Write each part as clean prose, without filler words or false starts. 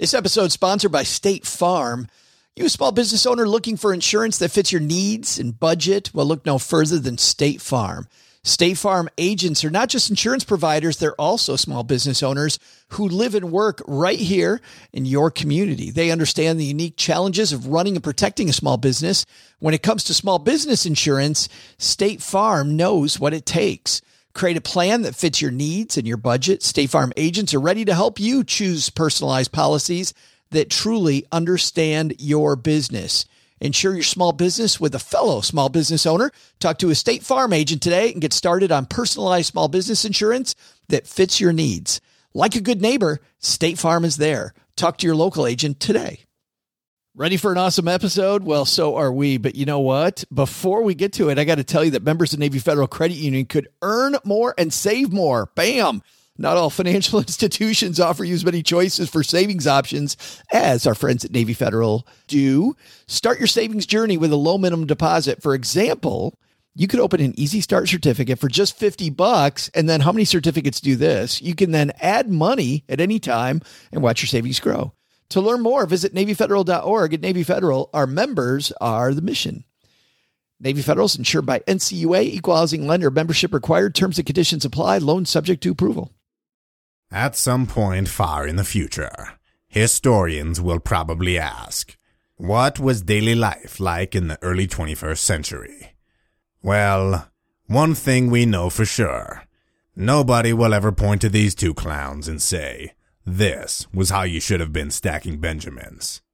This episode is sponsored by State Farm. You a small business owner looking for insurance that fits your needs and budget? Well, look no further than State Farm. State Farm agents are not just insurance providers, they're also small business owners who live and work right here in your community. They understand the unique challenges of running and protecting a small business. When it comes to small business insurance, State Farm knows what it takes. Create a plan that fits your needs and your budget. State Farm agents are ready to help you choose personalized policies that truly understand your business. Insure your small business with a fellow small business owner. Talk to a State Farm agent today and get started on personalized small business insurance that fits your needs. Like a good neighbor, State Farm is there. Talk to your local agent today. Ready for an awesome episode? Well, so are we. But you know what? Before we get to it, I got to tell you that members of Navy Federal Credit Union could earn more and save more. Bam! Not all financial institutions offer you as many choices for savings options as our friends at Navy Federal do. Start your savings journey with a low minimum deposit. For example, you could open an Easy Start certificate for just $50. And then how many certificates do this? You can then add money at any time and watch your savings grow. To learn more, visit NavyFederal.org. At Navy Federal, our members are the mission. Navy Federal is insured by NCUA, Equal Housing Lender. Membership required. Terms and conditions apply. Loan subject to approval. At some point far in the future, historians will probably ask, what was daily life like in the early 21st century? Well, one thing we know for sure. Nobody will ever point to these two clowns and say, this was how you should have been stacking Benjamins.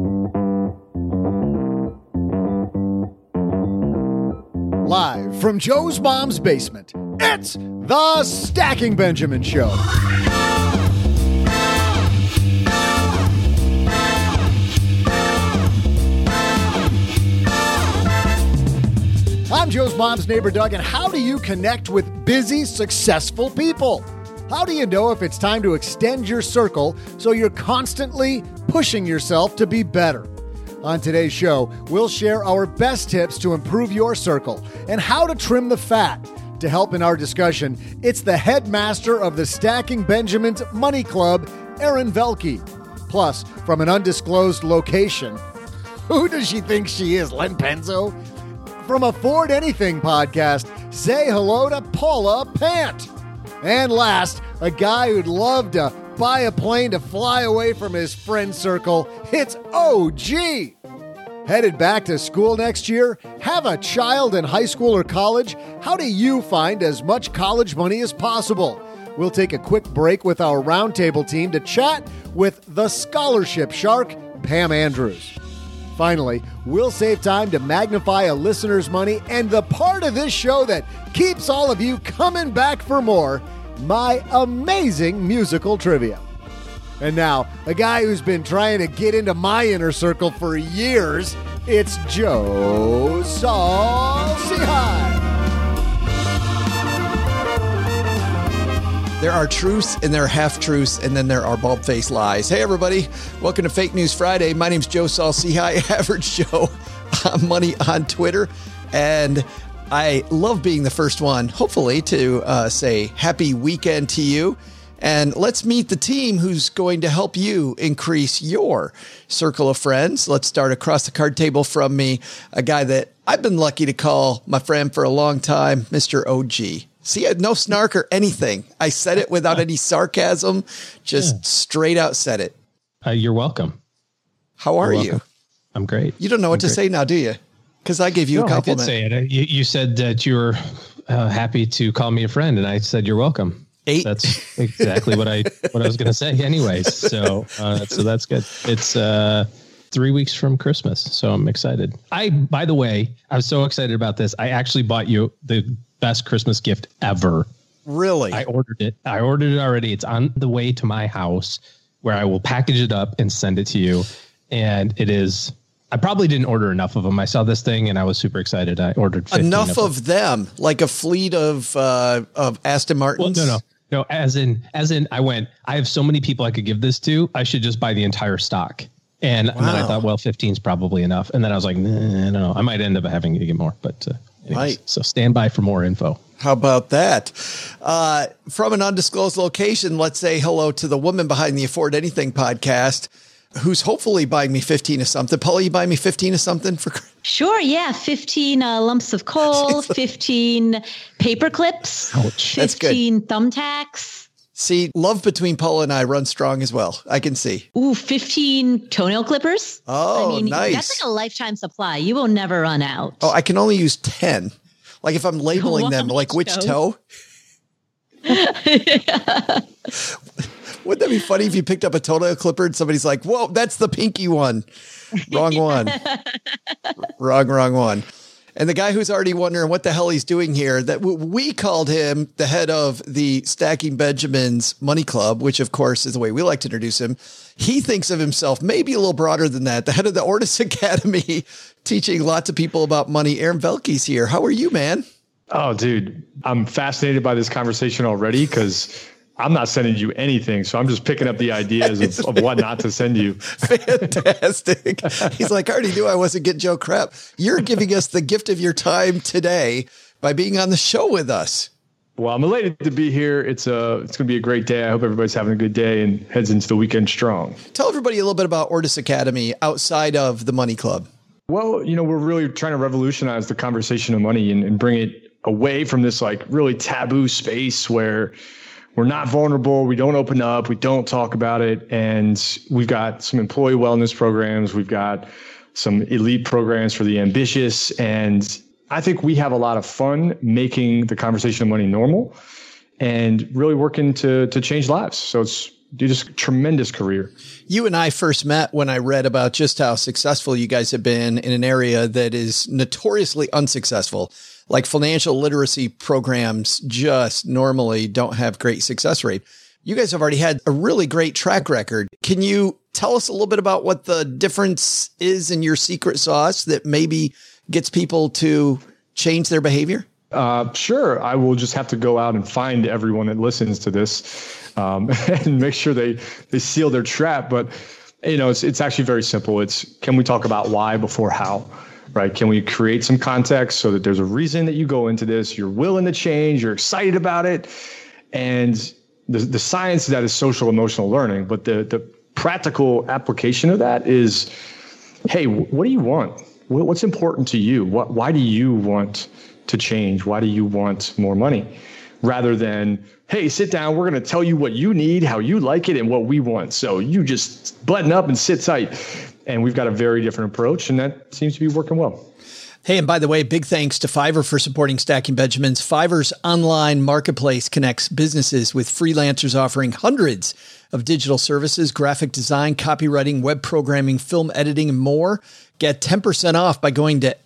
Live from Joe's mom's basement, it's the Stacking Benjamin Show. I'm Joe's mom's neighbor, Doug, and how do you connect with busy, successful people? How do you know if it's time to extend your circle so you're constantly pushing yourself to be better? On today's show, we'll share our best tips to improve your circle and how to trim the fat. To help in our discussion, it's the headmaster of the Stacking Benjamins Money Club, Erin Velke. Plus, from an undisclosed location, who does she think she is, Len Penzo? From Afford Anything podcast, say hello to Paula Pant. And last, a guy who'd love to buy a plane to fly away from his friend circle, it's OG. Headed back to school next year? Have a child in high school or college? How do you find as much college money as possible? We'll take a quick break with our roundtable team to chat with the scholarship shark, Pam Andrews. Finally, we'll save time to magnify a listener's money and the part of this show that keeps all of you coming back for more, my amazing musical trivia. And now, a guy who's been trying to get into my inner circle for years, it's Joe Saul-Sehy. There are truths and there are half-truths, and then there are bald-faced lies. Hey, everybody. Welcome to Fake News Friday. My name's Joe Saul-Sehy, Average Joe Money on Twitter. And I love being the first one, hopefully, to say happy weekend to you. And let's meet the team who's going to help you increase your circle of friends. Let's start across the card table from me, a guy that I've been lucky to call my friend for a long time, Mr. OG. See, no snark or anything. I said it without any sarcasm, just straight out said it. You're welcome. How are you? I'm great. You don't know what to say now, do you? Because I gave you a compliment. I did say it. You said that you were happy to call me a friend, and I said you're welcome. That's exactly what I was going to say, anyways. So that's good. It's 3 weeks from Christmas, so I'm excited. By the way, I'm so excited about this. I actually bought you the best Christmas gift ever. Really? I ordered it already. It's on the way to my house, where I will package it up and send it to you. And it is. I probably didn't order enough of them. I saw this thing and I was super excited. I ordered 15 enough of them, like a fleet of Aston Martins. Well, no. As in, I went. I have so many people I could give this to. I should just buy the entire stock. And then I thought, well, 15 is probably enough. And then I was like, nah, I don't know. I might end up having to get more, but Anyways, right. So stand by for more info. How about that? From an undisclosed location, let's say hello to the woman behind the Afford Anything podcast, who's hopefully buying me 15 of something. Paula, you buy me 15 of something for? Sure. Yeah. 15 lumps of coal, 15 paper clips, Ouch. 15 thumbtacks. See, love between Paula and I runs strong as well. I can see. Ooh, 15 toenail clippers. Oh, nice. That's like a lifetime supply. You will never run out. Oh, I can only use 10. Like if I'm labeling them, like which toe? Wouldn't that be funny if you picked up a toenail clipper and somebody's like, whoa, that's the pinky one. Wrong one. Wrong one. And the guy who's already wondering what the hell he's doing here, that we called him the head of the Stacking Benjamins Money Club, which of course is the way we like to introduce him. He thinks of himself maybe a little broader than that. The head of the Ortis Academy, teaching lots of people about money. Aaron Velke's here. How are you, man? Oh, dude, I'm fascinated by this conversation already because I'm not sending you anything. So I'm just picking up the ideas of what not to send you. Fantastic. He's like, I already knew I wasn't getting Joe crap. You're giving us the gift of your time today by being on the show with us. Well, I'm elated to be here. It's going to be a great day. I hope everybody's having a good day and heads into the weekend strong. Tell everybody a little bit about Ortis Academy outside of the Money Club. Well, we're really trying to revolutionize the conversation of money and bring it away from this like really taboo space where we're not vulnerable. We don't open up. We don't talk about it. And we've got some employee wellness programs. We've got some elite programs for the ambitious. And I think we have a lot of fun making the conversation of money normal and really working to change lives. So it's just a tremendous career. You and I first met when I read about just how successful you guys have been in an area that is notoriously unsuccessful. Like financial literacy programs just normally don't have great success rate. You guys have already had a really great track record. Can you tell us a little bit about what the difference is in your secret sauce that maybe gets people to change their behavior? Sure. I will just have to go out and find everyone that listens to this and make sure they seal their trap. But, it's actually very simple. Can we talk about why before how? Right? Can we create some context so that there's a reason that you go into this, you're willing to change, you're excited about it. And the science of that is social emotional learning. But the practical application of that is, hey, what do you want? What's important to you? Why do you want to change? Why do you want more money? Rather than, hey, sit down, we're going to tell you what you need, how you like it, and what we want. So you just button up and sit tight. And we've got a very different approach, and that seems to be working well. Hey, and by the way, big thanks to Fiverr for supporting Stacking Benjamins. Fiverr's online marketplace connects businesses with freelancers offering hundreds of digital services, graphic design, copywriting, web programming, film editing, and more. Get 10% off by going to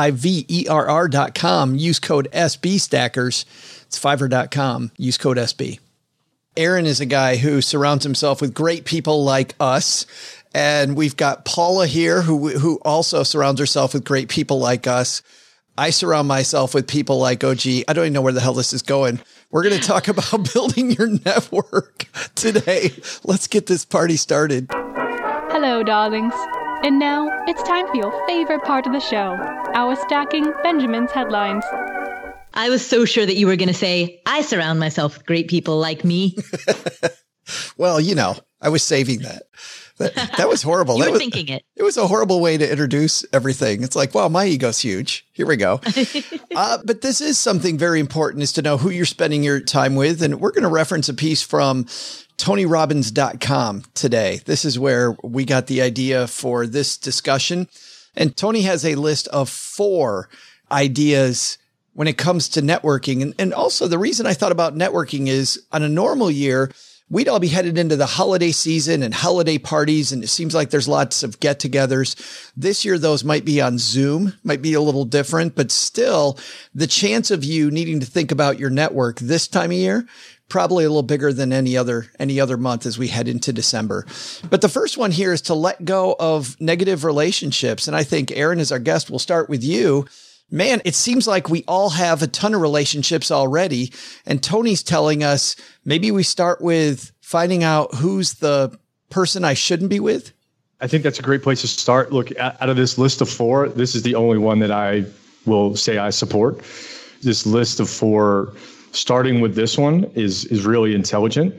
fiverr.com. Use code SBStackers. It's fiverr.com. Use code SB. Aaron is a guy who surrounds himself with great people like us. And we've got Paula here who also surrounds herself with great people like us. I surround myself with people like, I don't even know where the hell this is going. We're going to talk about building your network today. Let's get this party started. Hello, darlings. And now it's time for your favorite part of the show, our Stacking Benjamins headlines. I was so sure that you were going to say, I surround myself with great people like me. Well, I was saving that. That was horrible. You were thinking it. It was a horrible way to introduce everything. It's like, wow, my ego's huge. Here we go. But this is something very important, is to know who you're spending your time with. And we're going to reference a piece from TonyRobbins.com today. This is where we got the idea for this discussion. And Tony has a list of 4 ideas when it comes to networking. And also the reason I thought about networking is on a normal year, we'd all be headed into the holiday season and holiday parties. And it seems like there's lots of get-togethers. This year, those might be on Zoom, might be a little different, but still the chance of you needing to think about your network this time of year, probably a little bigger than any other month as we head into December. But the first one here is to let go of negative relationships. And I think Aaron, as our guest, will start with you. Man, it seems like we all have a ton of relationships already. And Tony's telling us maybe we start with finding out who's the person I shouldn't be with. I think that's a great place to start. Look, out of this list of 4, this is the only one that I will say I support. This list of 4, starting with this one, is really intelligent.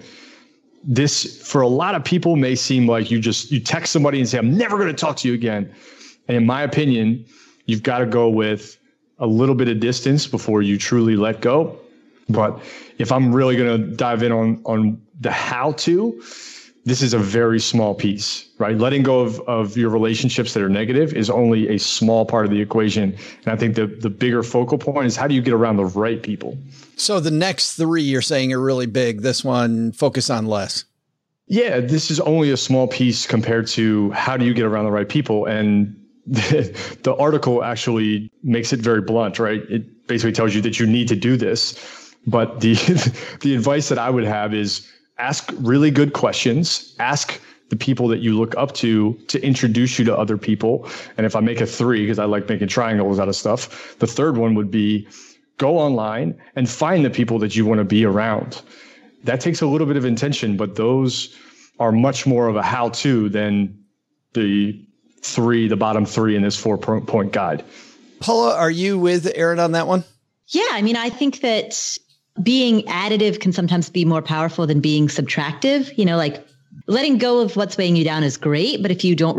This, for a lot of people, may seem like you text somebody and say, I'm never going to talk to you again. And in my opinion, you've got to go with a little bit of distance before you truly let go. But if I'm really going to dive in on the how to, this is a very small piece, right? Letting go of your relationships that are negative is only a small part of the equation. And I think the bigger focal point is, how do you get around the right people? So the next 3 you're saying are really big. This one, focus on less. Yeah, this is only a small piece compared to how do you get around the right people. And the article actually makes it very blunt, right? It basically tells you that you need to do this. But the advice that I would have is ask really good questions. Ask the people that you look up to introduce you to other people. And if I make a 3, because I like making triangles out of stuff, the third one would be go online and find the people that you want to be around. That takes a little bit of intention, but those are much more of a how-to than the bottom 3 in this 4-point guide. Paula, are you with Aaron on that one? Yeah, I mean, I think that being additive can sometimes be more powerful than being subtractive. You know, like letting go of what's weighing you down is great, but if you don't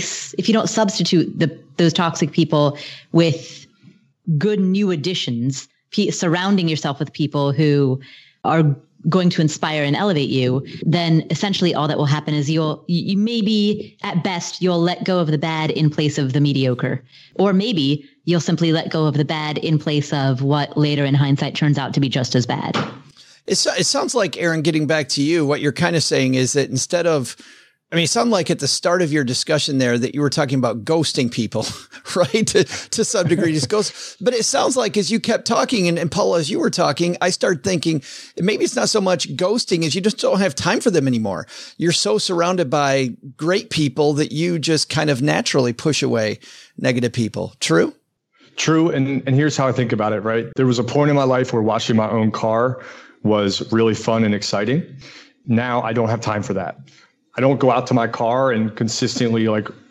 substitute those toxic people with good new additions, surrounding yourself with people who are going to inspire and elevate you, then essentially all that will happen is you maybe at best you'll let go of the bad in place of the mediocre, or maybe you'll simply let go of the bad in place of what later in hindsight turns out to be just as bad. It sounds like, Aaron, getting back to you, what you're kind of saying is that instead of, it sounded like at the start of your discussion there that you were talking about ghosting people, right? To some degree, just ghost. But it sounds like as you kept talking, and Paula, as you were talking, I started thinking maybe it's not so much ghosting as you just don't have time for them anymore. You're so surrounded by great people that you just kind of naturally push away negative people. True? True. And here's how I think about it, right? There was a point in my life where washing my own car was really fun and exciting. Now I don't have time for that. I don't go out to my car and consistently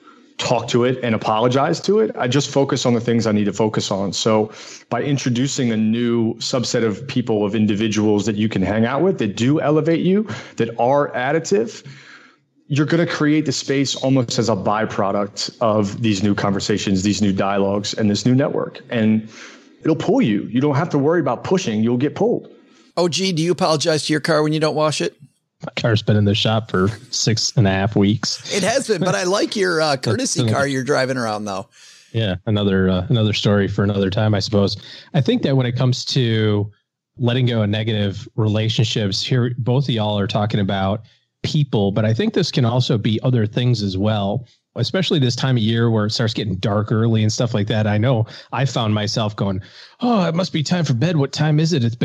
talk to it and apologize to it. I just focus on the things I need to focus on. So by introducing a new subset of people, of individuals that you can hang out with, that do elevate you, that are additive, you're going to create the space almost as a byproduct of these new conversations, these new dialogues, and this new network. And it'll pull you. You don't have to worry about pushing. You'll get pulled. OG, do you apologize to your car when you don't wash it? My car's been in the shop for 6.5 weeks. It has been, but I like your courtesy car you're driving around, though. Yeah, another story for another time, I suppose. I think that when it comes to letting go of negative relationships, here both of y'all are talking about people, but I think this can also be other things as well, especially this time of year where it starts getting dark early and stuff like that. I know I found myself going, oh, it must be time for bed. What time is it? It's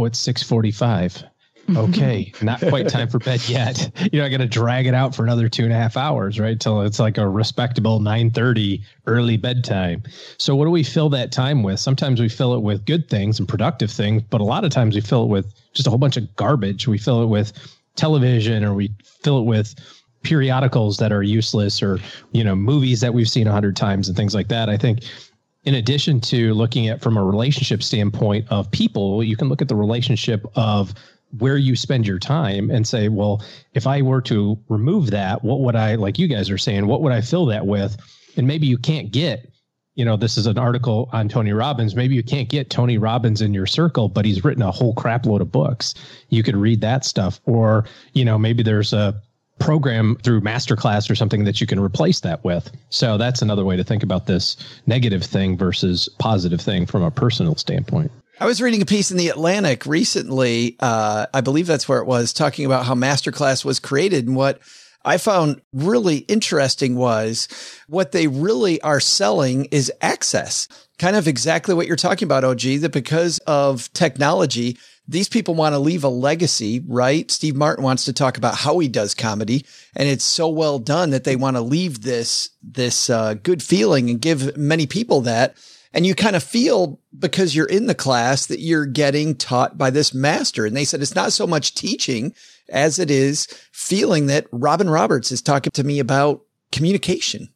6:45. Okay, not quite time for bed yet. You're not going to drag it out for another 2.5 hours, right? Till it's like a respectable 9:30 early bedtime. So what do we fill that time with? Sometimes we fill it with good things and productive things, but a lot of times we fill it with just a whole bunch of garbage. We fill it with television, or we fill it with periodicals that are useless, or, movies that we've seen 100 times and things like that. I think in addition to looking at from a relationship standpoint of people, you can look at the relationship of where you spend your time and say, well, if I were to remove that, what would I, like you guys are saying, what would I fill that with? And maybe you can't get, this is an article on Tony Robbins. Maybe you can't get Tony Robbins in your circle, but he's written a whole crap load of books. You could read that stuff. Or, maybe there's a program through Masterclass or something that you can replace that with. So that's another way to think about this negative thing versus positive thing from a personal standpoint. I was reading a piece in The Atlantic recently, I believe that's where it was, talking about how Masterclass was created. And what I found really interesting was what they really are selling is access. Kind of exactly what you're talking about, OG, that because of technology, these people want to leave a legacy, right? Steve Martin wants to talk about how he does comedy, and it's so well done that they want to leave this good feeling and give many people that. And you kind of feel, because you're in the class, that you're getting taught by this master. And they said it's not so much teaching as it is feeling that Robin Roberts is talking to me about communication.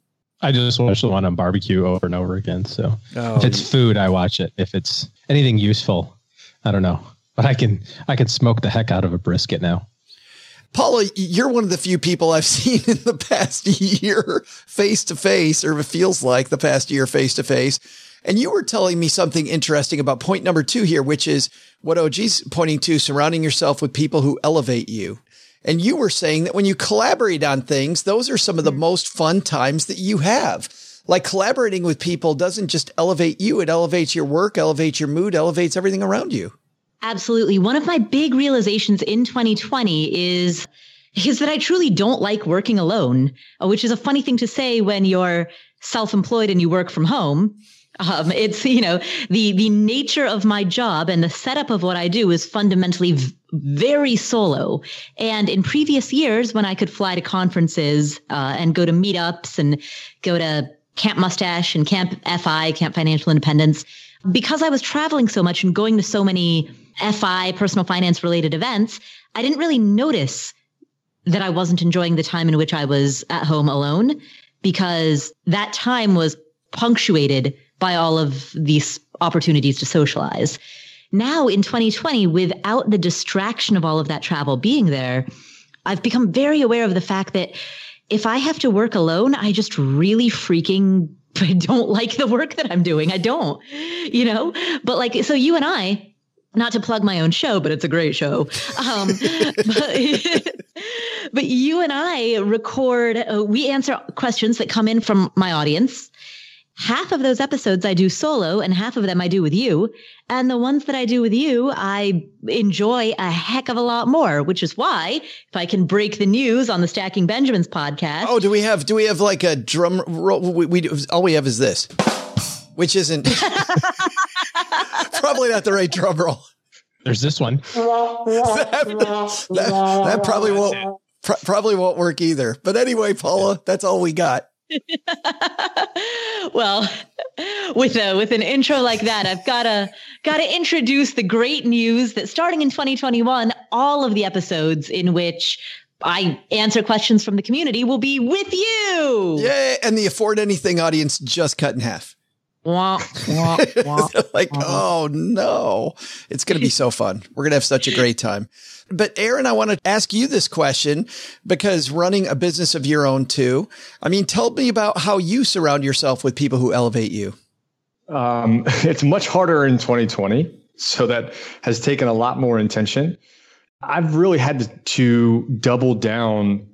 I just watch the one on barbecue over and over again. So if it's food, I watch it. If it's anything useful, I don't know. But I can smoke the heck out of a brisket now. Paula, you're one of the few people I've seen in the past year face to face, or it feels like the past year face to face. And you were telling me something interesting about point number 2 here, which is what OG's pointing to, surrounding yourself with people who elevate you. And you were saying that when you collaborate on things, those are some of the most fun times that you have. Like collaborating with people doesn't just elevate you. It elevates your work, elevates your mood, elevates everything around you. Absolutely. One of my big realizations in 2020 is that I truly don't like working alone, which is a funny thing to say when you're self-employed and you work from home. It's, the nature of my job and the setup of what I do is fundamentally very solo. And in previous years, when I could fly to conferences and go to meetups and go to Camp Mustache and Camp FI, Camp Financial Independence, because I was traveling so much and going to so many FI, personal finance related events, I didn't really notice that I wasn't enjoying the time in which I was at home alone, because that time was punctuated by all of these opportunities to socialize. Now in 2020, without the distraction of all of that travel being there, I've become very aware of the fact that if I have to work alone, I just really I don't like the work that I'm doing. I don't, but so you and I, not to plug my own show, but it's a great show. But you and I record, we answer questions that come in from my audience. Half of those episodes I do solo and half of them I do with you. And the ones that I do with you, I enjoy a heck of a lot more, which is why if I can break the news on the Stacking Benjamins podcast. Oh, do we have like a drum roll? We all we have is this, which isn't probably not the right drum roll. There's this one. that probably won't work either. But anyway, Paula, that's all we got. Well, with an intro like that, I've gotta introduce the great news that starting in 2021, all of the episodes in which I answer questions from the community will be with you. Yeah, and the Afford Anything audience just cut in half. Like, oh no, it's going to be so fun. We're going to have such a great time. But Aaron, I want to ask you this question because running a business of your own too. I mean, tell me about how you surround yourself with people who elevate you. It's much harder in 2020. So that has taken a lot more intention. I've really had to double down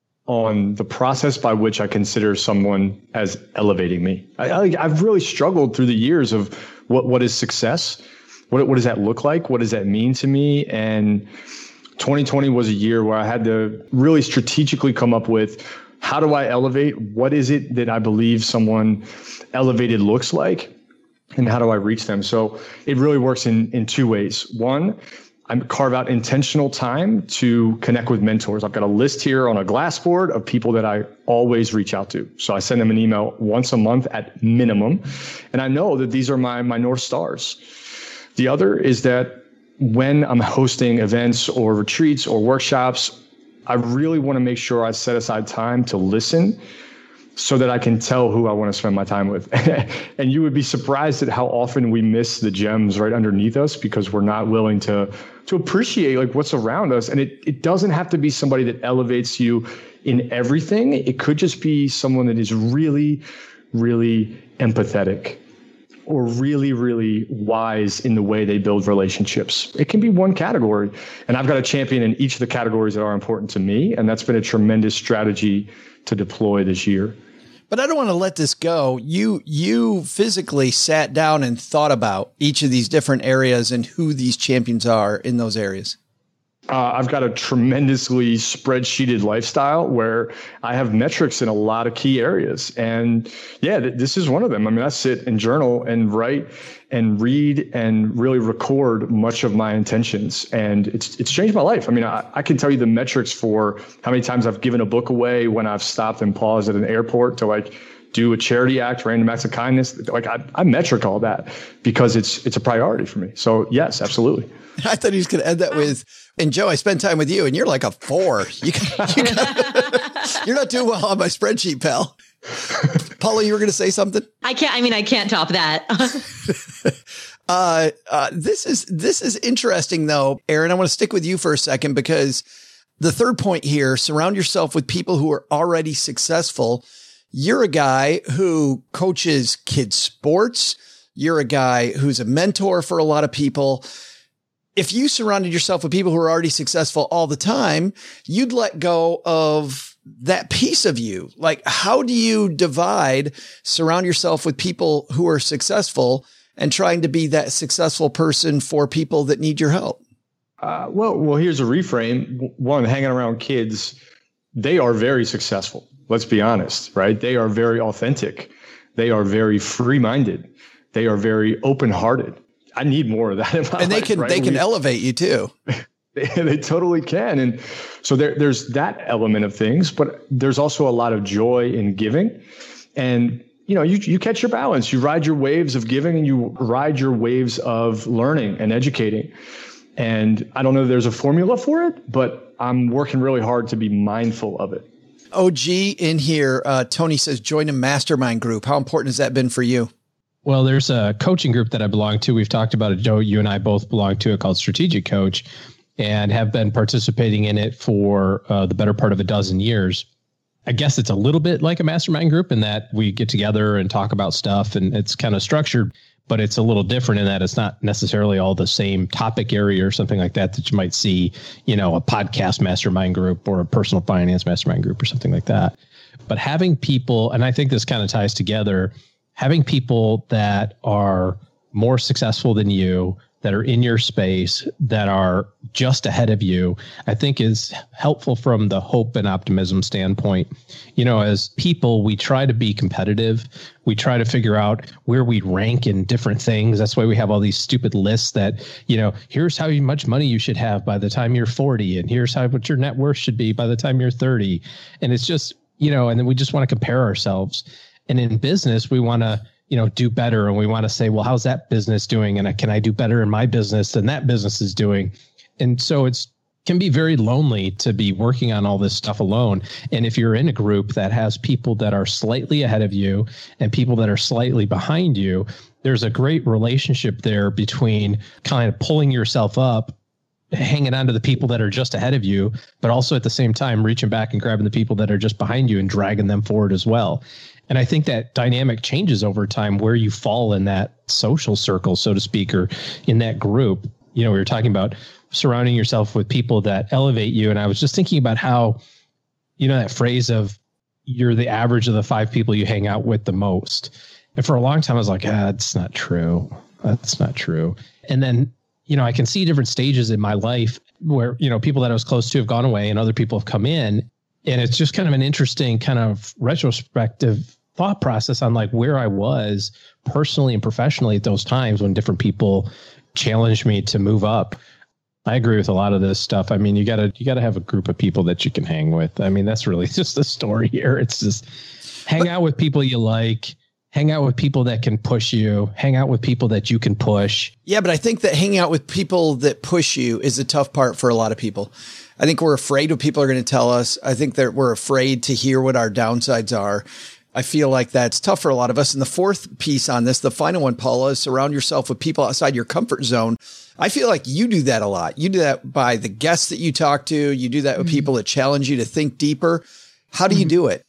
on the process by which I consider someone as elevating me. I've really struggled through the years of what is success? What does that look like? What does that mean to me? And 2020 was a year where I had to really strategically come up with, how do I elevate? What is it that I believe someone elevated looks like? And how do I reach them? So it really works in two ways. One, I carve out intentional time to connect with mentors. I've got a list here on a Glassboard of people that I always reach out to. So I send them an email once a month at minimum. And I know that these are my North Stars. The other is that when I'm hosting events or retreats or workshops, I really want to make sure I set aside time to listen so that I can tell who I want to spend my time with. And you would be surprised at how often we miss the gems right underneath us because we're not willing to appreciate like what's around us. And it doesn't have to be somebody that elevates you in everything. It could just be someone that is really, really empathetic or really, really wise in the way they build relationships. It can be one category. And I've got a champion in each of the categories that are important to me. And that's been a tremendous strategy to deploy this year. But I don't want to let this go. You physically sat down and thought about each of these different areas and who these champions are in those areas. I've got a tremendously spreadsheeted lifestyle where I have metrics in a lot of key areas. And yeah, this is one of them. I mean, I sit and journal and write and read and really record much of my intentions. And it's changed my life. I mean, I can tell you the metrics for how many times I've given a book away, when I've stopped and paused at an airport to like do a charity act, random acts of kindness. Like I metric all that because it's a priority for me. So yes, absolutely. I thought he was going to end that with, and Joe, I spent time with you and you're like a 4. You're not doing well on my spreadsheet, pal. Paula, you were going to say something? I can't top that. This is interesting though, Aaron. I want to stick with you for a second because the third point here, surround yourself with people who are already successful. You're a guy who coaches kids sports. You're a guy who's a mentor for a lot of people. If you surrounded yourself with people who are already successful all the time, you'd let go of that piece of you. Like, how do you surround yourself with people who are successful and trying to be that successful person for people that need your help? Well, here's a reframe. One, hanging around kids, they are very successful. Let's be honest, right? They are very authentic. They are very free-minded. They are very open-hearted. I need more of that in my life. And they can elevate you too. They totally can. And so there's that element of things, but there's also a lot of joy in giving. And you catch your balance. You ride your waves of giving and you ride your waves of learning and educating. And I don't know if there's a formula for it, but I'm working really hard to be mindful of it. OG in here, Tony says, join a mastermind group. How important has that been for you? Well, there's a coaching group that I belong to. We've talked about it, Joe. You and I both belong to it called Strategic Coach and have been participating in it for the better part of a dozen years. I guess it's a little bit like a mastermind group in that we get together and talk about stuff and it's kind of structured, but it's a little different in that it's not necessarily all the same topic area or something like that you might see, a podcast mastermind group or a personal finance mastermind group or something like that. But having people, and I think this kind of ties together, having people that are more successful than you, that are in your space, that are just ahead of you, I think is helpful from the hope and optimism standpoint. As people, we try to be competitive. We try to figure out where we rank in different things. That's why we have all these stupid lists that, here's how much money you should have by the time you're 40. And here's what your net worth should be by the time you're 30. And it's just, and then we just want to compare ourselves. And in business, we want to, do better. And we want to say, well, how's that business doing? And can I do better in my business than that business is doing? And so can be very lonely to be working on all this stuff alone. And if you're in a group that has people that are slightly ahead of you and people that are slightly behind you, there's a great relationship there between kind of pulling yourself up, hanging on to the people that are just ahead of you, but also at the same time, reaching back and grabbing the people that are just behind you and dragging them forward as well. And I think that dynamic changes over time where you fall in that social circle, so to speak, or in that group. We were talking about surrounding yourself with people that elevate you. And I was just thinking about how, that phrase of you're the average of the 5 people you hang out with the most. And for a long time, I was like, that's not true. That's not true. And then, I can see different stages in my life where, people that I was close to have gone away and other people have come in. And it's just kind of an interesting kind of retrospective thought process on like where I was personally and professionally at those times when different people challenged me to move up. I agree with a lot of this stuff. I mean, you gotta have a group of people that you can hang with. I mean, that's really just the story here. It's just hang out with people you like, hang out with people that can push you, hang out with people that you can push. Yeah, but I think that hanging out with people that push you is the tough part for a lot of people. I think we're afraid what people are going to tell us. I think that we're afraid to hear what our downsides are. I feel like that's tough for a lot of us. And the fourth piece on this, the final one, Paula, is surround yourself with people outside your comfort zone. I feel like you do that a lot. You do that by the guests that you talk to. You do that with people that challenge you to think deeper. How do you do it?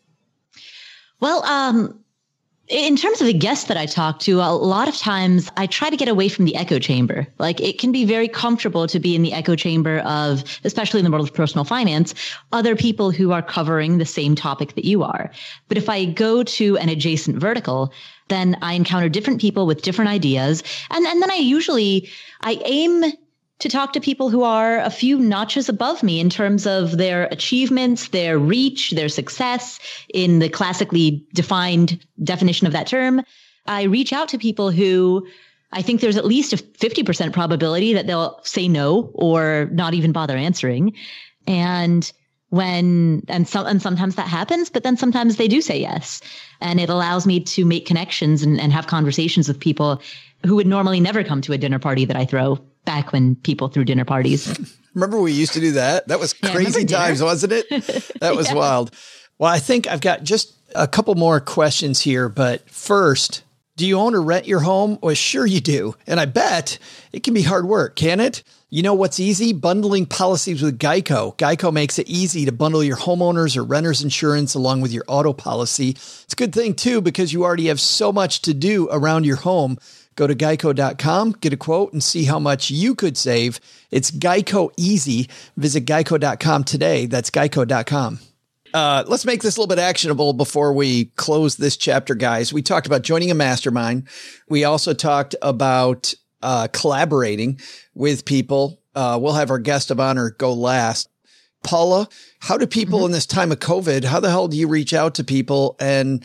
Well, in terms of the guests that I talk to, a lot of times I try to get away from the echo chamber. Like it can be very comfortable to be in the echo chamber of, especially in the world of personal finance, other people who are covering the same topic that you are. But if I go to an adjacent vertical, then I encounter different people with different ideas. And then I aim to talk to people who are a few notches above me in terms of their achievements, their reach, their success in the classically defined definition of that term. I reach out to people who I think there's at least a 50% probability that they'll say no or not even bother answering. And sometimes that happens, but then sometimes they do say yes. And it allows me to make connections and have conversations with people who would normally never come to a dinner party that I throw. Back when people threw dinner parties. Remember we used to do that? That was crazy times, wasn't it? That was wild. Well, I think I've got just a couple more questions here, but first, do you own or rent your home? Well, sure you do. And I bet it can be hard work, can it? You know what's easy? Bundling policies with Geico. Geico makes it easy to bundle your homeowners or renters insurance along with your auto policy. It's a good thing too, because you already have so much to do around your home. Go to geico.com, get a quote, and see how much you could save. It's Geico easy. Visit geico.com today. That's geico.com. Let's make this a little bit actionable before we close this chapter, guys. We talked about joining a mastermind. We also talked about collaborating with people. We'll have our guest of honor go last. Paula, how do people in this time of COVID, how the hell do you reach out to people and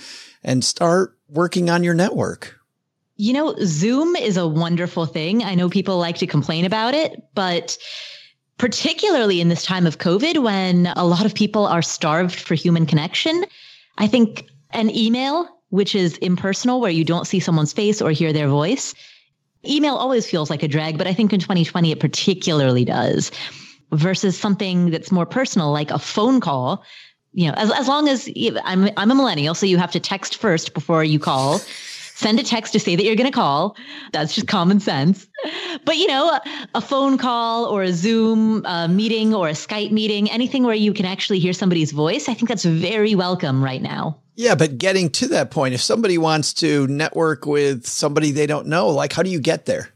start working on your network? You know, Zoom is a wonderful thing. I know people like to complain about it, but particularly in this time of COVID, when a lot of people are starved for human connection, I think an email, which is impersonal, where you don't see someone's face or hear their voice. Email always feels like a drag, but I think in 2020, it particularly does, versus something that's more personal, like a phone call. You know, as long as I'm a millennial, so you have to text first before you call. Send a text to say that you're going to call. That's just common sense. But, you know, a phone call or a Zoom meeting or a Skype meeting, anything where you can actually hear somebody's voice, I think that's very welcome right now. Yeah, but getting to that point, if somebody wants to network with somebody they don't know, like, how do you get there?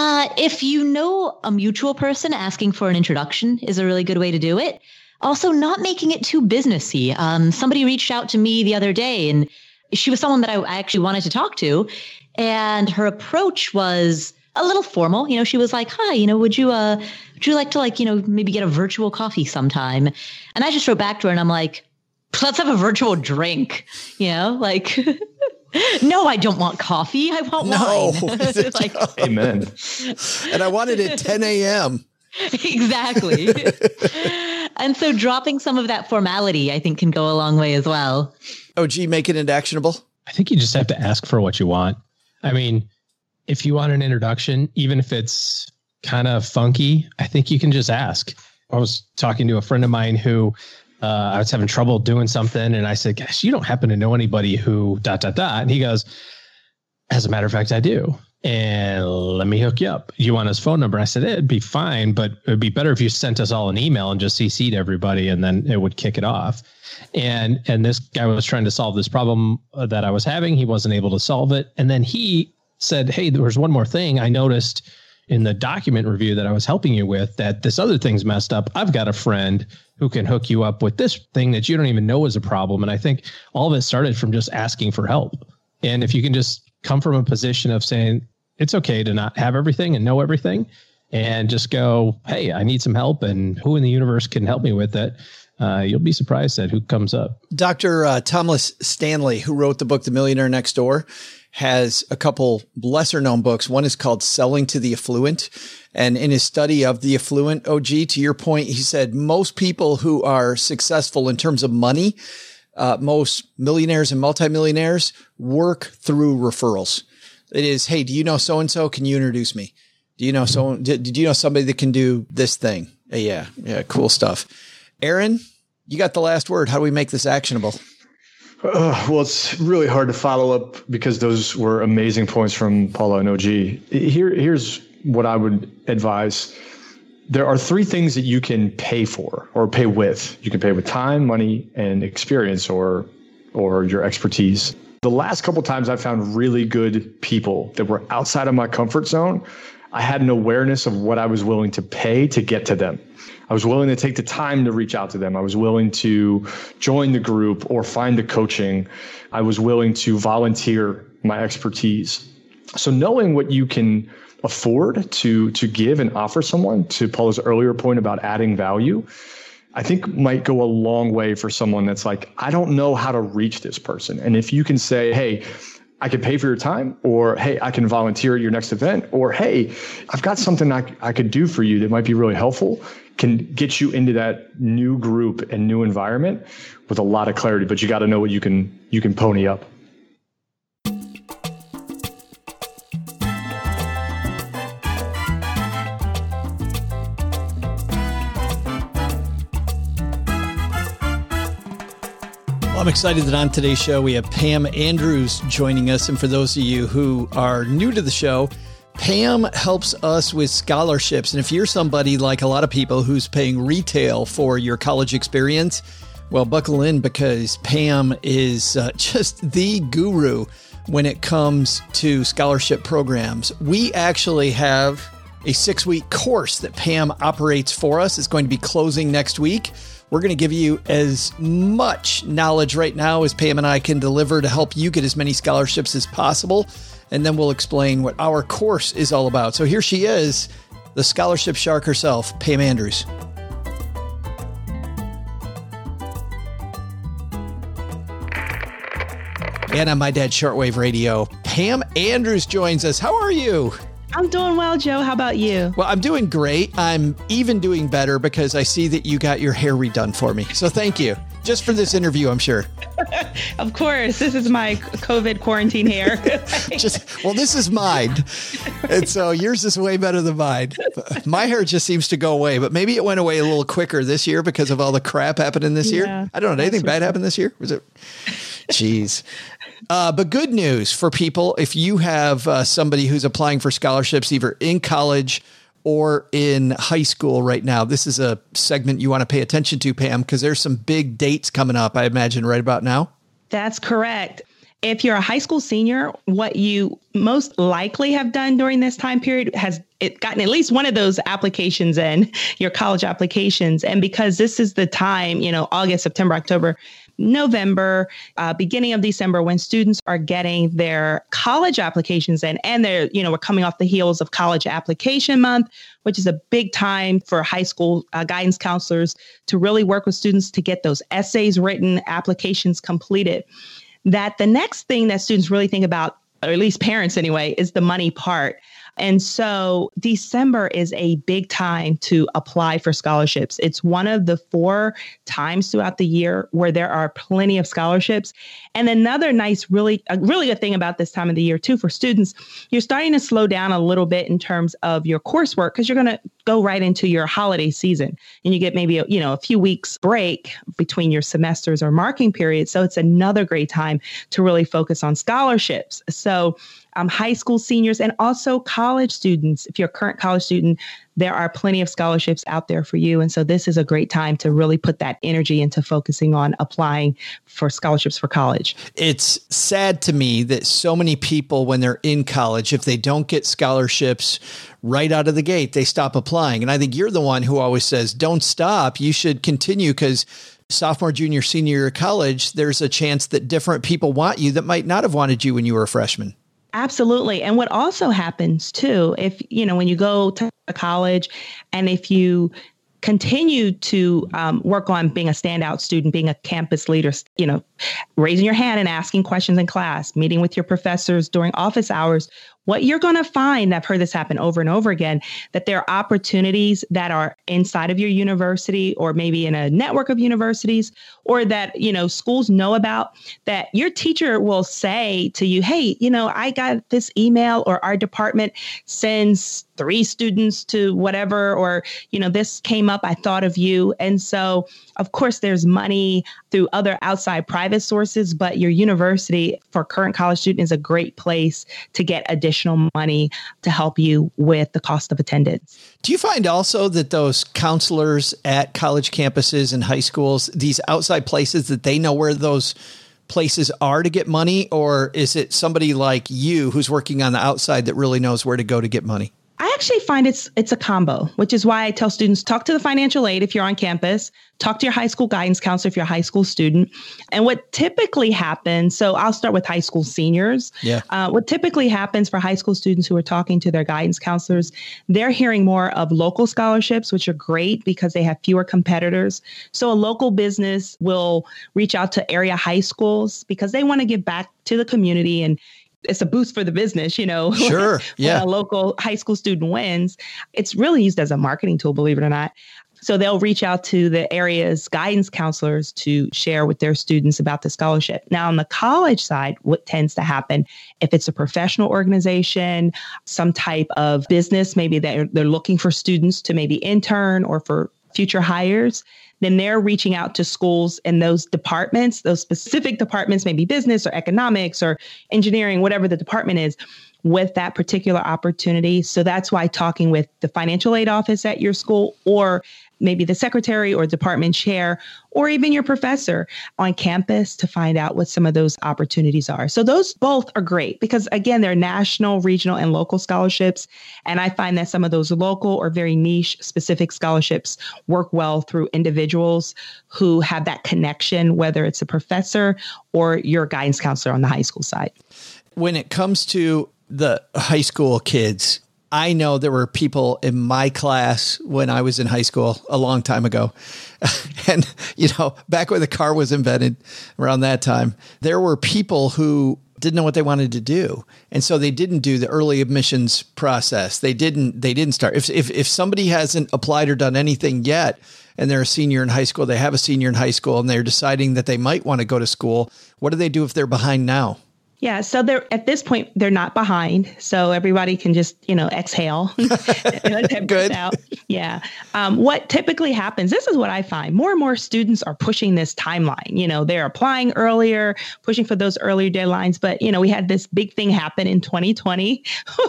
If you know a mutual person, asking for an introduction is a really good way to do it. Also, not making it too businessy. Somebody reached out to me the other day, and she was someone that I actually wanted to talk to. And her approach was a little formal. You know, she was like, hi, you know, would you like to, like, you know, maybe get a virtual coffee sometime? And I just wrote back to her and I'm like, let's have a virtual drink, you know, like, no, I don't want coffee. I want wine. Like, amen. And I want it at 10 a.m. Exactly. And so dropping some of that formality, I think, can go a long way as well. OG, making it actionable? I think you just have to ask for what you want. I mean, if you want an introduction, even if it's kind of funky, I think you can just ask. I was talking to a friend of mine who I was having trouble doing something. And I said, gosh, you don't happen to know anybody who ... And he goes, as a matter of fact, I do. And let me hook you up. You want his phone number? I said, it'd be fine, but it'd be better if you sent us all an email and just CC'd everybody, and then it would kick it off. And this guy was trying to solve this problem that I was having. He wasn't able to solve it. And then he said, hey, there was one more thing. I noticed in the document review that I was helping you with that this other thing's messed up. I've got a friend who can hook you up with this thing that you don't even know is a problem. And I think all of it started from just asking for help. And if you can just come from a position of saying, it's okay to not have everything and know everything, and just go, hey, I need some help, and who in the universe can help me with it? You'll be surprised at who comes up. Dr. Thomas Stanley, who wrote the book, The Millionaire Next Door, has a couple lesser known books. One is called Selling to the Affluent. And in his study of the affluent, OG, to your point, he said most people who are successful in terms of money, most millionaires and multimillionaires, work through referrals. It is, hey, do you know so-and-so? Can you introduce me? Do you know did you know somebody that can do this thing? Yeah, cool stuff. Aaron, you got the last word. How do we make this actionable? Well, it's really hard to follow up because those were amazing points from Paula and OG. Here's what I would advise. There are three things that you can pay for or pay with. You can pay with time, money, and experience or your expertise. The last couple of times I found really good people that were outside of my comfort zone, I had an awareness of what I was willing to pay to get to them. I was willing to take the time to reach out to them. I was willing to join the group or find the coaching. I was willing to volunteer my expertise. So knowing what you can afford to give and offer someone, to Paula's earlier point about adding value, I think might go a long way for someone that's like, I don't know how to reach this person. And if you can say, hey, I can pay for your time, or, hey, I can volunteer at your next event, or, hey, I've got something I could do for you that might be really helpful, can get you into that new group and new environment with a lot of clarity. But you got to know what you can pony up. I'm excited that on today's show, we have Pam Andrews joining us. And for those of you who are new to the show, Pam helps us with scholarships. And if you're somebody like a lot of people who's paying retail for your college experience, well, buckle in because Pam is just the guru when it comes to scholarship programs. We actually have a 6-week course that Pam operates for us. It's going to be closing next week. We're going to give you as much knowledge right now as Pam and I can deliver to help you get as many scholarships as possible. And then we'll explain what our course is all about. So here she is, the scholarship shark herself, Pam Andrews. And on My Dad Shortwave Radio, Pam Andrews joins us. How are you? I'm doing well, Joe. How about you? Well, I'm doing great. I'm even doing better because I see that you got your hair redone for me. So thank you. Just for this interview, I'm sure. Of course. This is my COVID quarantine hair. This is mine. And so yours is way better than mine. My hair just seems to go away, but maybe it went away a little quicker this year because of all the crap happening this year. I don't know. Did anything bad happen this year? Was it? Jeez. But good news for people. If you have somebody who's applying for scholarships, either in college or in high school right now, this is a segment you want to pay attention to, Pam, because there's some big dates coming up, I imagine, right about now. That's correct. If you're a high school senior, what you most likely have done during this time period has gotten at least one of those applications in, your college applications. And because this is the time, August, September, October, November, beginning of December, when students are getting their college applications in, and they're, we're coming off the heels of College Application Month, which is a big time for high school guidance counselors to really work with students to get those essays written, applications completed. That the next thing that students really think about, or at least parents anyway, is the money part. And so December is a big time to apply for scholarships. It's one of the 4 times throughout the year where there are plenty of scholarships. And another nice, really good thing about this time of the year, too, for students, you're starting to slow down a little bit in terms of your coursework because you're going to go right into your holiday season and you get maybe, a few weeks break between your semesters or marking periods. So it's another great time to really focus on scholarships. So high school seniors and also college students. If you're a current college student, there are plenty of scholarships out there for you. And so this is a great time to really put that energy into focusing on applying for scholarships for college. It's sad to me that so many people, when they're in college, if they don't get scholarships right out of the gate, they stop applying. And I think you're the one who always says, don't stop. You should continue because sophomore, junior, senior year of college, there's a chance that different people want you that might not have wanted you when you were a freshman. Absolutely. And what also happens, too, if, when you go to college and if you continue to work on being a standout student, being a campus leader, raising your hand and asking questions in class, meeting with your professors during office hours, what you're going to find, I've heard this happen over and over again, that there are opportunities that are inside of your university or maybe in a network of universities or that, schools know about, that your teacher will say to you, hey, I got this email or our department sends 3 students to whatever, or, this came up, I thought of you. And so, of course, there's money through other outside private sources, but your university for current college student is a great place to get additional money to help you with the cost of attendance. Do you find also that those counselors at college campuses and high schools, these outside places, that they know where those places are to get money? Or is it somebody like you who's working on the outside that really knows where to go to get money? I actually find it's a combo, which is why I tell students, talk to the financial aid if you're on campus, talk to your high school guidance counselor if you're a high school student. And what typically happens, so I'll start with high school seniors. Yeah. What typically happens for high school students who are talking to their guidance counselors, they're hearing more of local scholarships, which are great because they have fewer competitors. So a local business will reach out to area high schools because they want to give back to the community, and it's a boost for the business, Sure. Yeah. When a local high school student wins, it's really used as a marketing tool, believe it or not. So they'll reach out to the area's guidance counselors to share with their students about the scholarship. Now, on the college side, what tends to happen, if it's a professional organization, some type of business, maybe they're looking for students to maybe intern or for future hires, then they're reaching out to schools in those departments, those specific departments, maybe business or economics or engineering, whatever the department is, with that particular opportunity. So that's why talking with the financial aid office at your school, or maybe the secretary or department chair, or even your professor on campus to find out what some of those opportunities are. So those both are great because, again, they're national, regional, and local scholarships. And I find that some of those local or very niche specific scholarships work well through individuals who have that connection, whether it's a professor or your guidance counselor on the high school side. When it comes to the high school kids, I know there were people in my class when I was in high school a long time ago. And, back when the car was invented around that time, there were people who didn't know what they wanted to do. And so they didn't do the early admissions process. They didn't start. If somebody hasn't applied or done anything yet, and they're a senior in high school, they have a senior in high school, and they're deciding that they might want to go to school, what do they do if they're behind now? Yeah. So at this point, they're not behind. So everybody can just, exhale. Good. Out. Yeah. What typically happens, this is what I find, more and more students are pushing this timeline. They're applying earlier, pushing for those earlier deadlines. But, we had this big thing happen in 2020,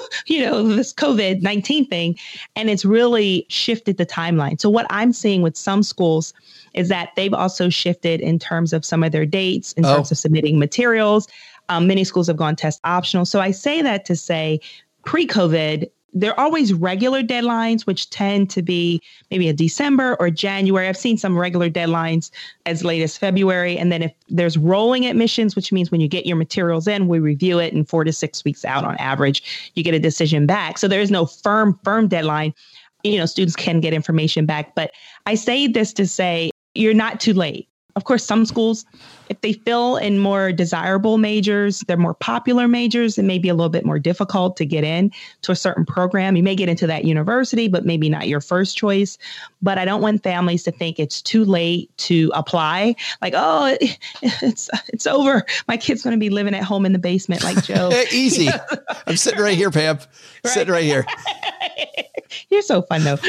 this COVID-19 thing, and it's really shifted the timeline. So what I'm seeing with some schools is that they've also shifted in terms of some of their dates, in terms of submitting materials. Many schools have gone test optional. So I say that to say pre-COVID, there are always regular deadlines, which tend to be maybe a December or January. I've seen some regular deadlines as late as February. And then if there's rolling admissions, which means when you get your materials in, we review it, and 4 to 6 weeks out on average, you get a decision back. So there is no firm deadline. Students can get information back. But I say this to say you're not too late. Of course, some schools, if they fill in more desirable majors, they're more popular majors, it may be a little bit more difficult to get in to a certain program. You may get into that university, but maybe not your first choice. But I don't want families to think it's too late to apply. Like, oh, it's over. My kid's going to be living at home in the basement like Joe. Easy. I'm sitting right here, Pam. Sitting right here. You're so fun, though.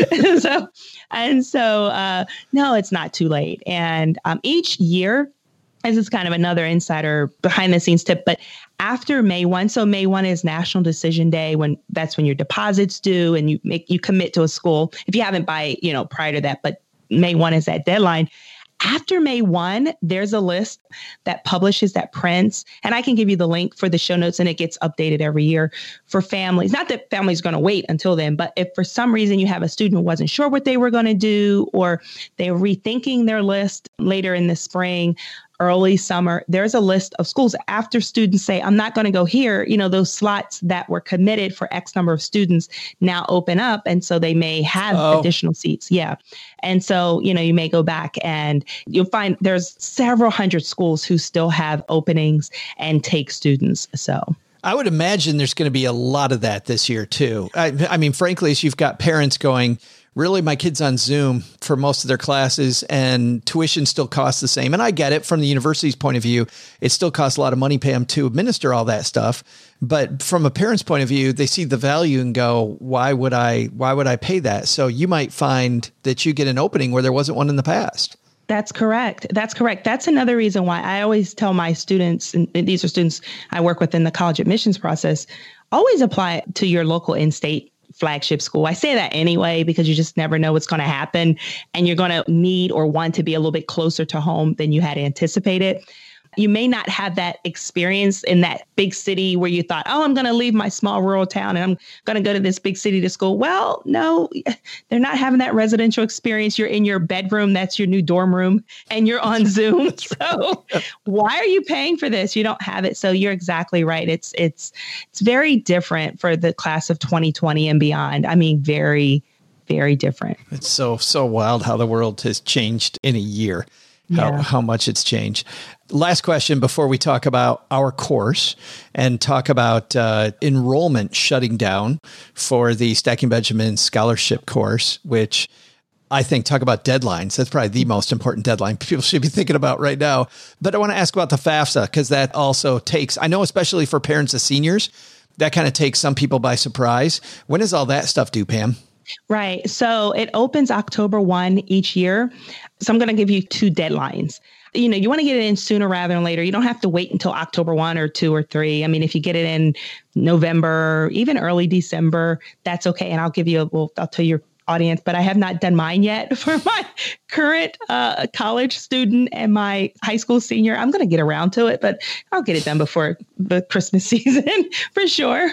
So, no, it's not too late. And each year, this is kind of another insider behind the scenes tip, but after May 1, so May 1 is National Decision Day, that's when your deposits due and you commit to a school. If you haven't prior to that, but May 1 is that deadline. After May 1, there's a list that publishes, that prints, and I can give you the link for the show notes, and it gets updated every year for families. Not that families are going to wait until then, but if for some reason you have a student who wasn't sure what they were going to do, or they're rethinking their list later in the spring, early summer, there's a list of schools after students say, I'm not going to go here. Those slots that were committed for X number of students now open up. And so they may have additional seats. Yeah. And so, you may go back and you'll find there's several hundred schools who still have openings and take students. So I would imagine there's going to be a lot of that this year, too. I mean, frankly, as you've got parents going, really, my kid's on Zoom for most of their classes and tuition still costs the same. And I get it from the university's point of view. It still costs a lot of money, Pam, to administer all that stuff. But from a parent's point of view, they see the value and go, why would I pay that? So you might find that you get an opening where there wasn't one in the past. That's correct. That's another reason why I always tell my students, and these are students I work with in the college admissions process, always apply to your local in-state flagship school. I say that anyway, because you just never know what's going to happen, and you're going to need or want to be a little bit closer to home than you had anticipated. You may not have that experience in that big city where you thought, oh, I'm going to leave my small rural town and I'm going to go to this big city to school. Well, no, they're not having that residential experience. You're in your bedroom. That's your new dorm room, and you're on Zoom. So why are you paying for this? You don't have it. So you're exactly right. It's very different for the class of 2020 and beyond. I mean, very, very different. It's so wild how the world has changed in a year. How much it's changed. Last question before we talk about our course and talk about enrollment shutting down for the Stacking Benjamins scholarship course, which I think, talk about deadlines. That's probably the most important deadline people should be thinking about right now. But I want to ask about the FAFSA, because that also takes, I know, especially for parents of seniors, that kind of takes some people by surprise. When is all that stuff due, Pam? Right. So it opens October 1 each year. So I'm going to give you 2 deadlines. You know, you want to get it in sooner rather than later. You don't have to wait until October 1 or 2 or 3. I mean, if you get it in November, even early December, that's okay. And I'll tell your audience, but I have not done mine yet for my current college student and my high school senior. I'm going to get around to it, but I'll get it done before the Christmas season for sure.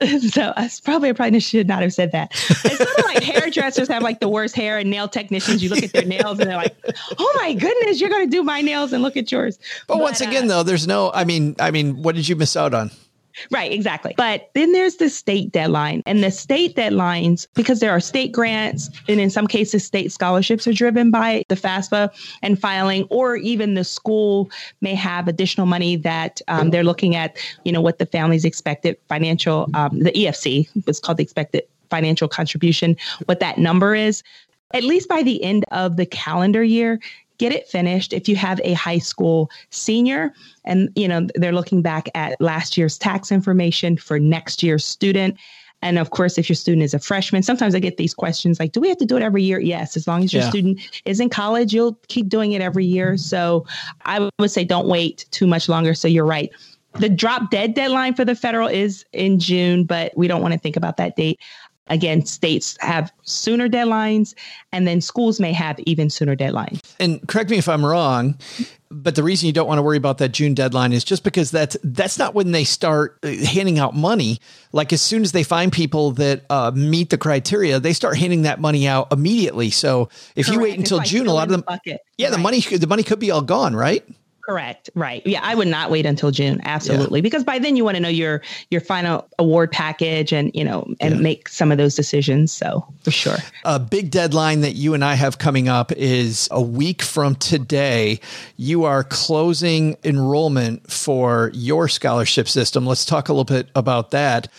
So I probably should not have said that. It's sort of like hairdressers have like the worst hair, and nail technicians, you look at their nails and they're like, oh my goodness, you're going to do my nails and look at yours. But once again, though, there's no, I mean, what did you miss out on? Right, exactly. But then there's the state deadline, and the state deadlines, because there are state grants, and in some cases, state scholarships are driven by the FAFSA and filing, or even the school may have additional money that they're looking at, you know, what the family's expected financial, the EFC, it's called the expected financial contribution, what that number is. At least by the end of the calendar year, get it finished. If you have a high school senior and, you know, they're looking back at last year's tax information for next year's student. And of course, if your student is a freshman, sometimes I get these questions like, do we have to do it every year? Yes. As long as your student is in college, you'll keep doing it every year. So I would say don't wait too much longer. So you're right. The drop dead deadline for the federal is in June, but we don't want to think about that date. Again, states have sooner deadlines, and then schools may have even sooner deadlines. And correct me if I'm wrong, but the reason you don't want to worry about that June deadline is just because that's not when they start handing out money. Like as soon as they find people that meet the criteria, they start handing that money out immediately. So if you wait until June, a lot of them, the money could be all gone, right? Correct. Right. Yeah, I would not wait until June. Absolutely. Yeah. Because by then you want to know your final award package and, you know, and make some of those decisions. So for sure. A big deadline that you and I have coming up is a week from today. You are closing enrollment for your scholarship system. Let's talk a little bit about that.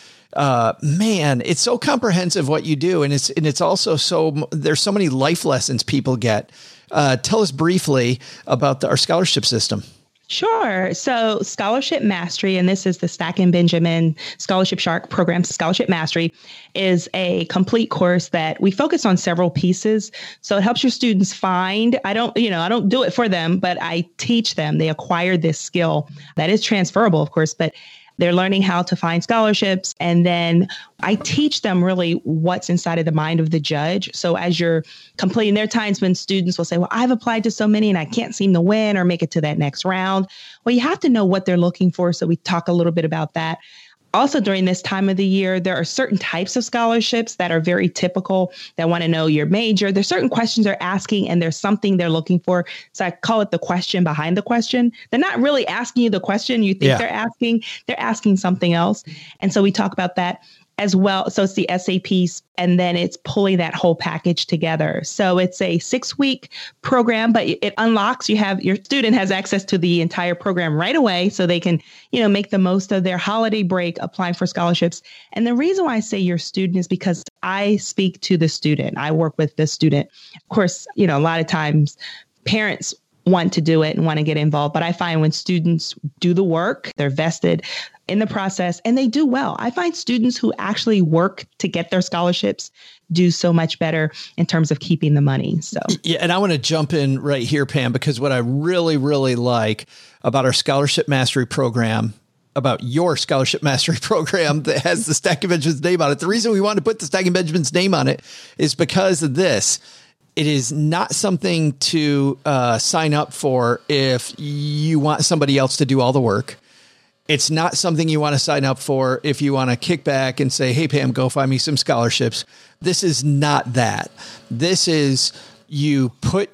Man, it's so comprehensive what you do. And it's also there's so many life lessons people get. Tell us briefly about our scholarship system. Sure. So Scholarship Mastery, and this is the Stacking Benjamin Scholarship Shark program. Scholarship Mastery is a complete course that we focus on several pieces. So it helps your students find, I don't do it for them, but I teach them. They acquire this skill that is transferable, of course, but they're learning how to find scholarships. And then I teach them really what's inside of the mind of the judge. So as you're completing, there are times when students will say, well, I've applied to so many and I can't seem to win or make it to that next round. Well, you have to know what they're looking for. So we talk a little bit about that. Also, during this time of the year, there are certain types of scholarships that are very typical that want to know your major. There's certain questions they're asking and there's something they're looking for. So I call it the question behind the question. They're not really asking you the question you think they're asking something else. And so we talk about that as well. So it's the SAPs, and then it's pulling that whole package together. So it's a 6-week program, but it unlocks, your student has access to the entire program right away. So they can, make the most of their holiday break applying for scholarships. And the reason why I say your student is because I speak to the student. I work with the student. Of course, a lot of times parents want to do it and want to get involved. But I find when students do the work, they're vested in the process and they do well. I find students who actually work to get their scholarships do so much better in terms of keeping the money. So yeah, and I want to jump in right here, Pam, because what I really, really like about our Scholarship Mastery program, about your Scholarship Mastery program that has the Stacking Benjamin's name on it. The reason we want to put the Stacking Benjamin's name on it is because of this. It is not something to sign up for if you want somebody else to do all the work. It's not something you want to sign up for if you want to kick back and say, hey, Pam, go find me some scholarships. This is not that. This is you put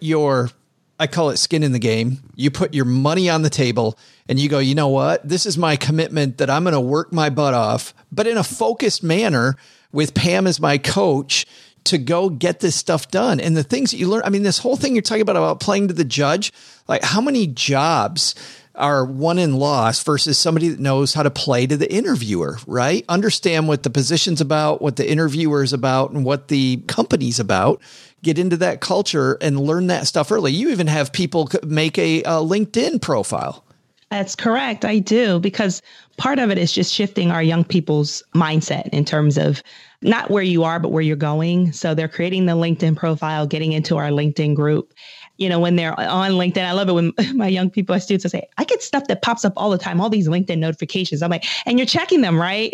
I call it skin in the game. You put your money on the table and you go, you know what? This is my commitment that I'm going to work my butt off, but in a focused manner with Pam as my coach to go get this stuff done. And the things that you learn, I mean, this whole thing you're talking about playing to the judge, like how many jobs are won and lost versus somebody that knows how to play to the interviewer, right? Understand what the position's about, what the interviewer is about, and what the company's about. Get into that culture and learn that stuff early. You even have people make a LinkedIn profile. That's correct. I do, because part of it is just shifting our young people's mindset in terms of not where you are, but where you're going. So they're creating the LinkedIn profile, getting into our LinkedIn group. You know, when they're on LinkedIn, I love it when my young people, students, say, I get stuff that pops up all the time, all these LinkedIn notifications. I'm like, and you're checking them, right?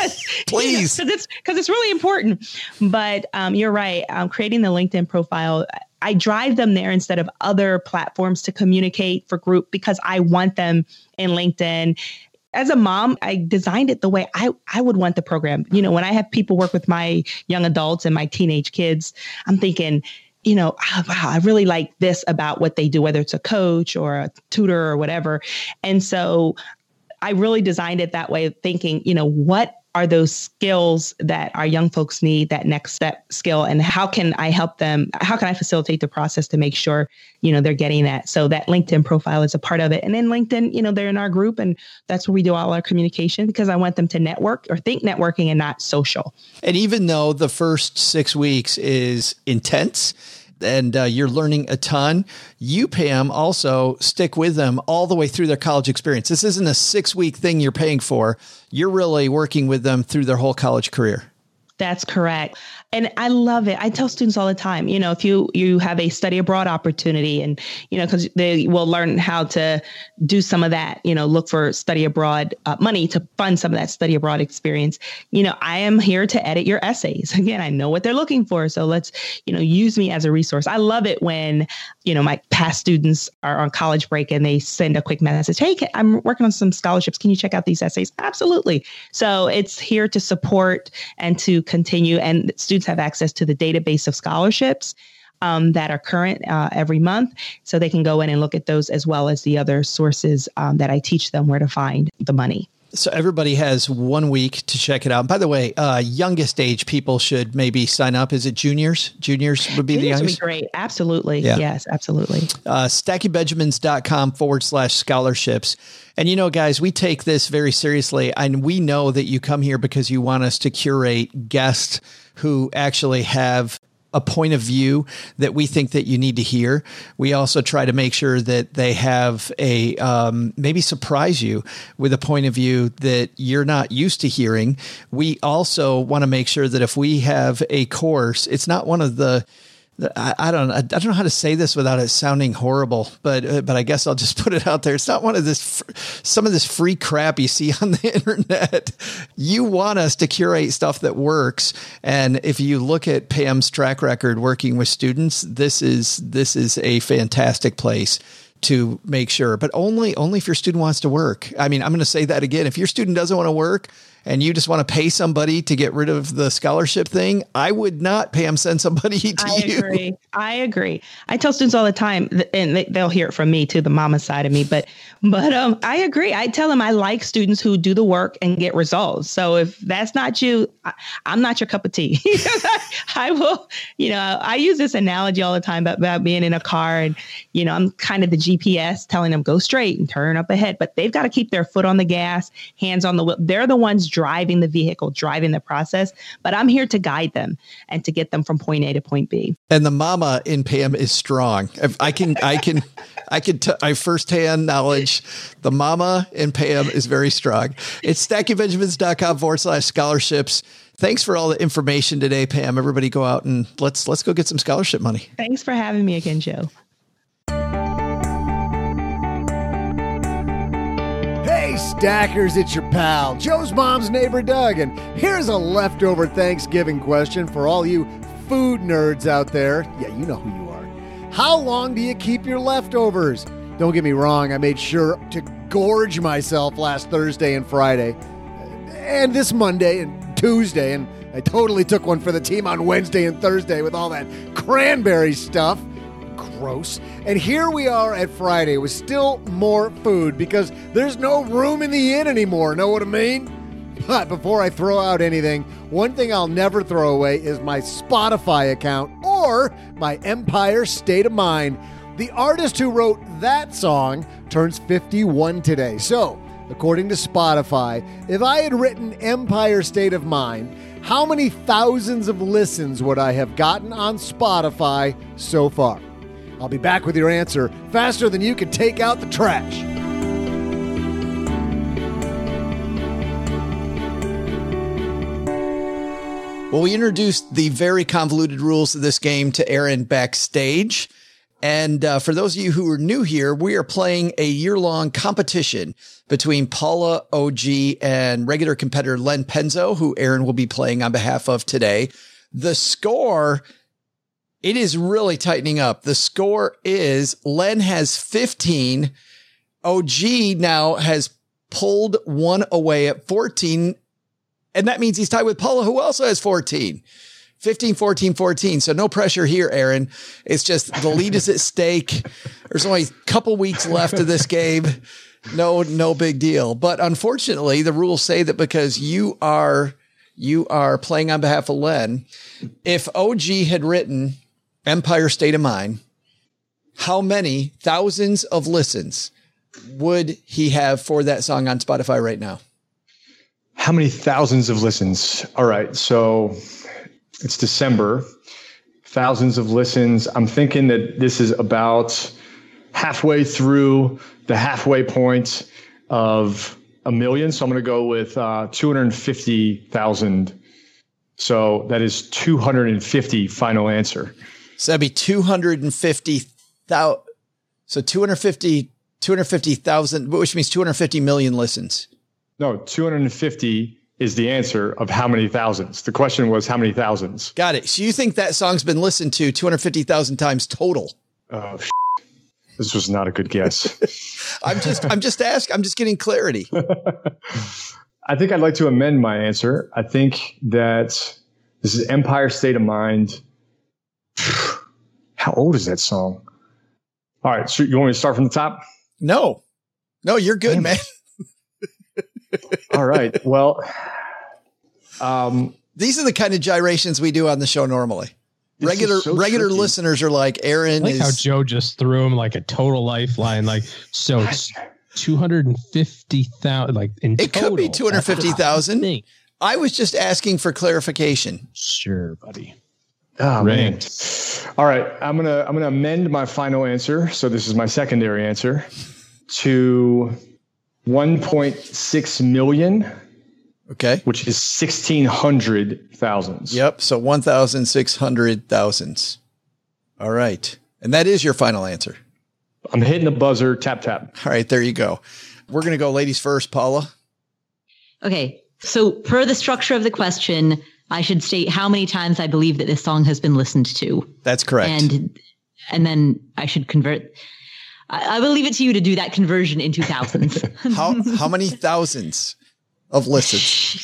Please. Because it's really important. But you're right. Creating the LinkedIn profile, I drive them there instead of other platforms to communicate for group because I want them in LinkedIn. As a mom, I designed it the way I would want the program. You know, when I have people work with my young adults and my teenage kids, I'm thinking, you know, wow, I really like this about what they do, whether it's a coach or a tutor or whatever. And so I really designed it that way, thinking, you know, what are those skills that our young folks need, that next step skill, and how can I help them? How can I facilitate the process to make sure, you know, they're getting that? So that LinkedIn profile is a part of it. And then LinkedIn, you know, they're in our group, and that's where we do all our communication because I want them to network or think networking and not social. And even though the first 6 weeks is intense, and you're learning a ton, you, Pam, also stick with them all the way through their college experience. This isn't a 6-week thing you're paying for. You're really working with them through their whole college career. That's correct. And I love it. I tell students all the time, you know, if you have a study abroad opportunity and, you know, because they will learn how to do some of that, you know, look for study abroad money to fund some of that study abroad experience. You know, I am here to edit your essays. Again, I know what they're looking for. So let's, you know, use me as a resource. I love it when, you know, my past students are on college break and they send a quick message. Hey, I'm working on some scholarships. Can you check out these essays? Absolutely. So it's here to support and to continue. And students have access to the database of scholarships that are current every month. So they can go in and look at those as well as the other sources that I teach them where to find the money. So everybody has 1 week to check it out. By the way, youngest age people should maybe sign up. Is it juniors? Juniors would be the youngest? Would be great. Absolutely. Yeah. Yes, absolutely. StackingBenjamins.com/scholarships. And, you know, guys, we take this very seriously. And we know that you come here because you want us to curate guests who actually have a point of view that we think that you need to hear. We also try to make sure that they have a, maybe surprise you with a point of view that you're not used to hearing. We also want to make sure that if we have a course, it's not one of the, I don't know how to say this without it sounding horrible, but I guess I'll just put it out there. It's not one of some of this free crap you see on the internet. You want us to curate stuff that works. And if you look at Pam's track record working with students, this is a fantastic place to make sure, but only if your student wants to work. I mean, I'm going to say that again. If your student doesn't want to work, and you just want to pay somebody to get rid of the scholarship thing, I would not, Pam, send somebody to you. I agree. I tell students all the time, and they'll hear it from me too, the mama side of me, but I agree. I tell them I like students who do the work and get results. So if that's not you, I'm not your cup of tea. I will, you know, I use this analogy all the time about being in a car and, you know, I'm kind of the GPS telling them go straight and turn up ahead, but they've got to keep their foot on the gas, hands on the wheel. They're the ones driving the vehicle, driving the process, but I'm here to guide them and to get them from point A to point B. And the mama in Pam is strong. I firsthand knowledge. The mama in Pam is very strong. It's stackingbenjamins.com/scholarships. Thanks for all the information today, Pam. Everybody go out and let's go get some scholarship money. Thanks for having me again, Joe. Hey, Stackers, it's your pal, Joe's mom's neighbor, Doug, and here's a leftover Thanksgiving question for all you food nerds out there. Yeah, you know who you are. How long do you keep your leftovers? Don't get me wrong, I made sure to gorge myself last Thursday and Friday, and this Monday and Tuesday, and I totally took one for the team on Wednesday and Thursday with all that cranberry stuff. Gross. And here we are at Friday with still more food because there's no room in the inn anymore. Know what I mean? But before I throw out anything, one thing I'll never throw away is my Spotify account or my Empire State of Mind. The artist who wrote that song turns 51 today. So, according to Spotify, if I had written Empire State of Mind, how many thousands of listens would I have gotten on Spotify so far? I'll be back with your answer faster than you can take out the trash. Well, we introduced the very convoluted rules of this game to Aaron backstage. And for those of you who are new here, we are playing a year-long competition between Paula, OG, and regular competitor Len Penzo, who Aaron will be playing on behalf of today. The score, it is really tightening up. The score is Len has 15. OG now has pulled one away at 14. And that means he's tied with Paula, who also has 14. 15, 14, 14. So no pressure here, Aaron. It's just the lead is at stake. There's only a couple weeks left of this game. No big deal. But unfortunately, the rules say that because you are playing on behalf of Len, if OG had written Empire State of Mind, how many thousands of listens would he have for that song on Spotify right now? How many thousands of listens? All right. So it's December, thousands of listens. I'm thinking that this is about halfway through the halfway point of a million. So I'm going to go with 250,000. So that is 250 final answer. So that'd be 250,000. So 250,000, which means 250 million listens. No, 250 is the answer of how many thousands. The question was how many thousands. Got it. So you think that song's been listened to 250,000 times total? Oh, this was not a good guess. I'm just asking. I'm just getting clarity. I think I'd like to amend my answer. I think that this is Empire State of Mind. How old is that song? All right. So you want me to start from the top? No, you're good, man. All right. Well, these are the kind of gyrations we do on the show normally. Regular tricky. Listeners are like, Aaron I like how Joe just threw him like a total lifeline. Like, so it's 250,000, like in it total. Could be 250,000. I was just asking for clarification. Sure, buddy. Oh, man. All right. I'm going to amend my final answer. So this is my secondary answer to 1.6 million. Okay. Which is 1,600 thousands. Yep. So 1,600 thousands. All right. And that is your final answer. I'm hitting the buzzer. Tap, tap. All right. There you go. We're going to go ladies first, Paula. Okay. So per the structure of the question, I should state how many times I believe that this song has been listened to. That's correct. And then I should convert. I will leave it to you to do that conversion into thousands. How many thousands of listens?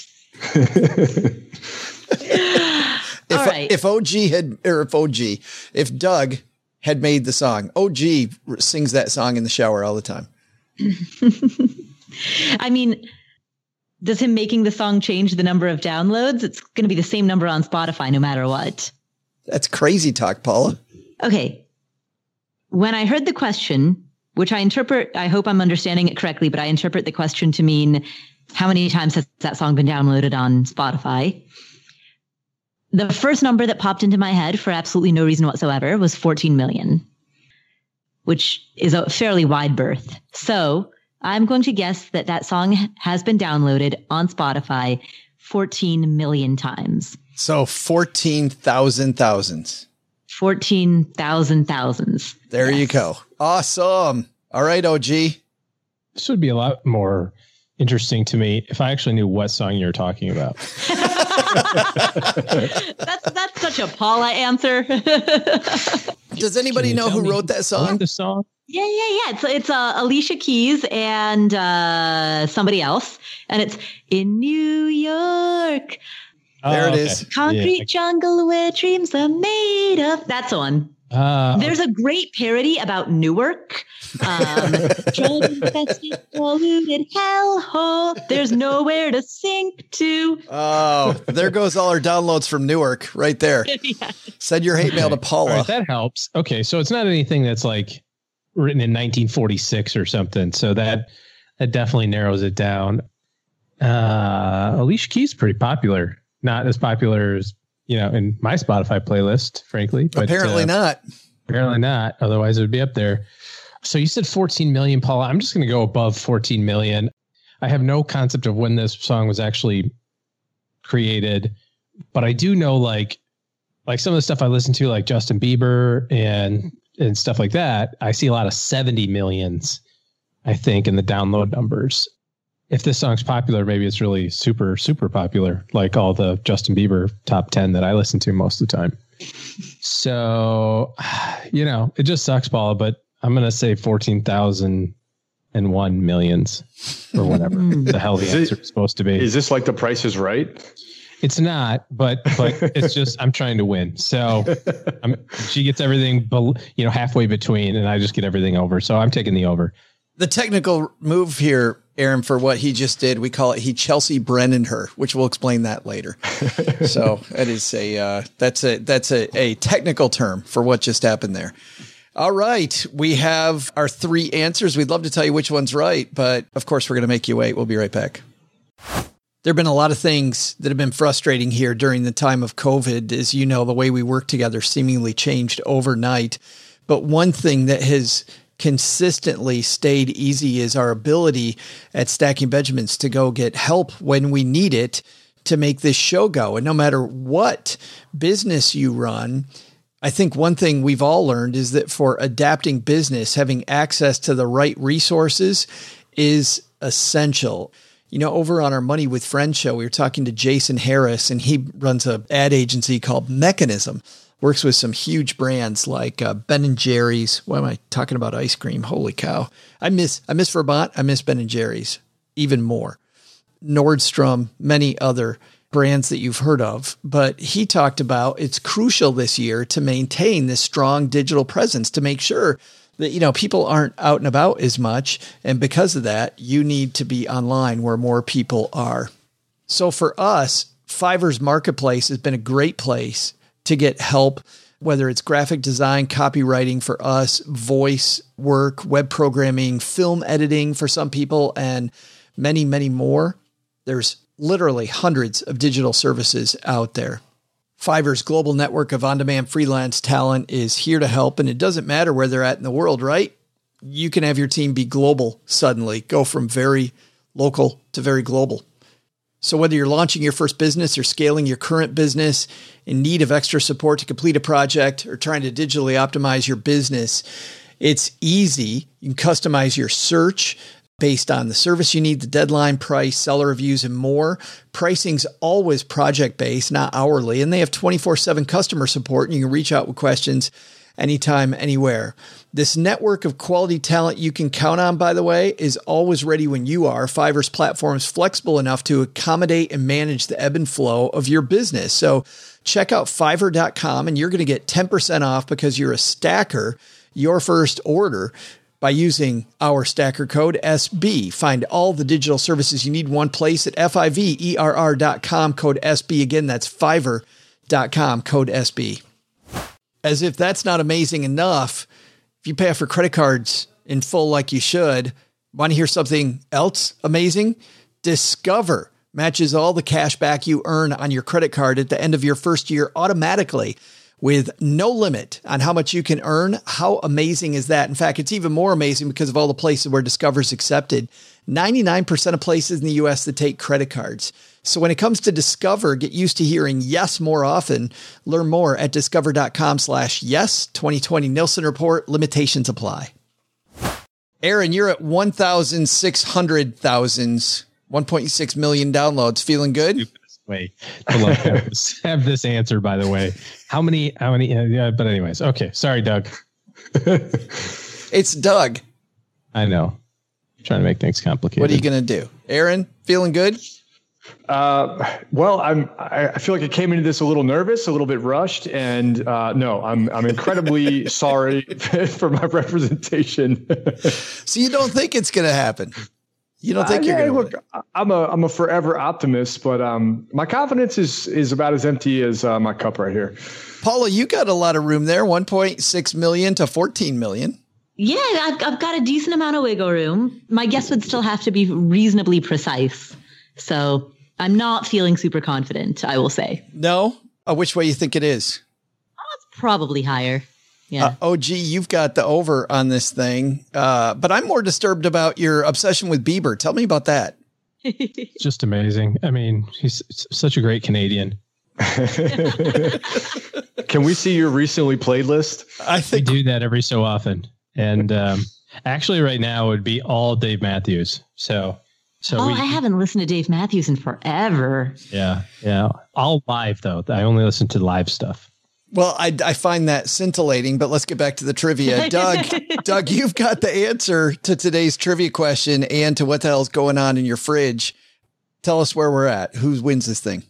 If Doug had made the song, OG sings that song in the shower all the time. I mean, does him making the song change the number of downloads? It's going to be the same number on Spotify no matter what. That's crazy talk, Paula. Okay. When I heard the question, which I interpret, I hope I'm understanding it correctly, but I interpret the question to mean how many times has that song been downloaded on Spotify? The first number that popped into my head for absolutely no reason whatsoever was 14 million, which is a fairly wide berth. So I'm going to guess that that song has been downloaded on Spotify 14 million times. So 14,000 thousands. 14,000 thousands. There you go. Awesome. All right, OG. This would be a lot more interesting to me if I actually knew what song you're talking about. That's such a Paula answer. Does anybody know who wrote that song? The song? Yeah. It's Alicia Keys and somebody else, and it's In New York. There it is. Concrete jungle where dreams are made of. That's one. There's a great parody about Newark. Infested, polluted hellhole. There's nowhere to sink to. Oh, there goes all our downloads from Newark right there. Yeah. Send your hate mail to Paula. Right, that helps. Okay, so it's not anything that's like written in 1946 or something. So that definitely narrows it down. Alicia Keys is pretty popular. Not as popular as, in my Spotify playlist, frankly. But apparently not. Apparently not. Otherwise, it would be up there. So you said 14 million, Paula. I'm just going to go above 14 million. I have no concept of when this song was actually created, but I do know like some of the stuff I listen to, like Justin Bieber and stuff like that. I see a lot of 70 millions, I think, in the download numbers. If this song's popular, maybe it's really super, super popular, like all the Justin Bieber top 10 that I listen to most of the time. So, it just sucks, Paula, but I'm going to say 14,001 millions or whatever the hell the answer is supposed to be. Is this like The Price is Right? It's not, but it's just, I'm trying to win. So she gets everything, halfway between, and I just get everything over. So I'm taking the over. The technical move here, Aaron, for what he just did, we call it he Chelsea Brennan her, which we'll explain that later. So it is that's a technical term for what just happened there. All right, we have our 3 answers. We'd love to tell you which one's right, but of course we're going to make you wait. We'll be right back. There have been a lot of things that have been frustrating here during the time of COVID. As you know, the way we work together seemingly changed overnight. But one thing that has consistently stayed easy is our ability at Stacking Benjamins to go get help when we need it to make this show go. And no matter what business you run, I think one thing we've all learned is that for adapting business, having access to the right resources is essential. Over on our Money with Friends show, we were talking to Jason Harris, and he runs an ad agency called Mechanism. Works with some huge brands like Ben & Jerry's. Why am I talking about ice cream? Holy cow. I miss Vermont. I miss Ben & Jerry's even more. Nordstrom, many other brands that you've heard of. But he talked about it's crucial this year to maintain this strong digital presence to make sure that, people aren't out and about as much. And because of that, you need to be online where more people are. So for us, Fiverr's Marketplace has been a great place to get help, whether it's graphic design, copywriting for us, voice work, web programming, film editing for some people, and many, many more. There's literally hundreds of digital services out there. Fiverr's global network of on-demand freelance talent is here to help, and it doesn't matter where they're at in the world, right? You can have your team be global suddenly, go from very local to very global. So whether you're launching your first business or scaling your current business, in need of extra support to complete a project, or trying to digitally optimize your business, it's easy. You can customize your search based on the service you need, the deadline, price, seller reviews, and more. Pricing's always project-based, not hourly, and they have 24/7 customer support, and you can reach out with questions anytime, anywhere. This network of quality talent you can count on, by the way, is always ready when you are. Fiverr's platform is flexible enough to accommodate and manage the ebb and flow of your business. So check out Fiverr.com, and you're going to get 10% off because you're a stacker, your first order, by using our stacker code SB. Find all the digital services you need in one place at Fiverr.com, code SB. Again, that's Fiverr.com, code SB. As if that's not amazing enough, if you pay off your credit cards in full like you should, want to hear something else amazing? Discover matches all the cash back you earn on your credit card at the end of your first year automatically with no limit on how much you can earn. How amazing is that? In fact, it's even more amazing because of all the places where Discover's accepted. 99% of places in the U.S. that take credit cards. So when it comes to Discover, get used to hearing yes more often. Learn more at discover.com/yes. 2020 Nielsen Report. Limitations apply. Aaron, you're at 1,600,000, 1.6 million downloads. Feeling good? Way to love have this answer, by the way. How many? Yeah, but anyways, okay. Sorry, Doug. It's Doug. I know. I'm trying to make things complicated. What are you going to do? Aaron, feeling good? Well, I feel like I came into this a little nervous, a little bit rushed, and no, I'm incredibly sorry for my representation. So you don't think it's going to happen? You don't think you're going to? Look, I'm a forever optimist, but my confidence is about as empty as my cup right here. Paula, you got a lot of room there. 1.6 million to 14 million. Yeah, I've got a decent amount of wiggle room. My guess would still have to be reasonably precise. So I'm not feeling super confident, I will say. No? Which way you think it is? Oh, it's probably higher. Yeah. OG, you've got the over on this thing. But I'm more disturbed about your obsession with Bieber. Tell me about that. It's just amazing. I mean, he's such a great Canadian. Can we see your recently played list? I think we do that every so often. And actually right now it would be all Dave Matthews. So I haven't listened to Dave Matthews in forever. Yeah. All live though. I only listen to live stuff. Well, I find that scintillating, but let's get back to the trivia. Doug, you've got the answer to today's trivia question and to what the hell's going on in your fridge. Tell us where we're at. Who wins this thing?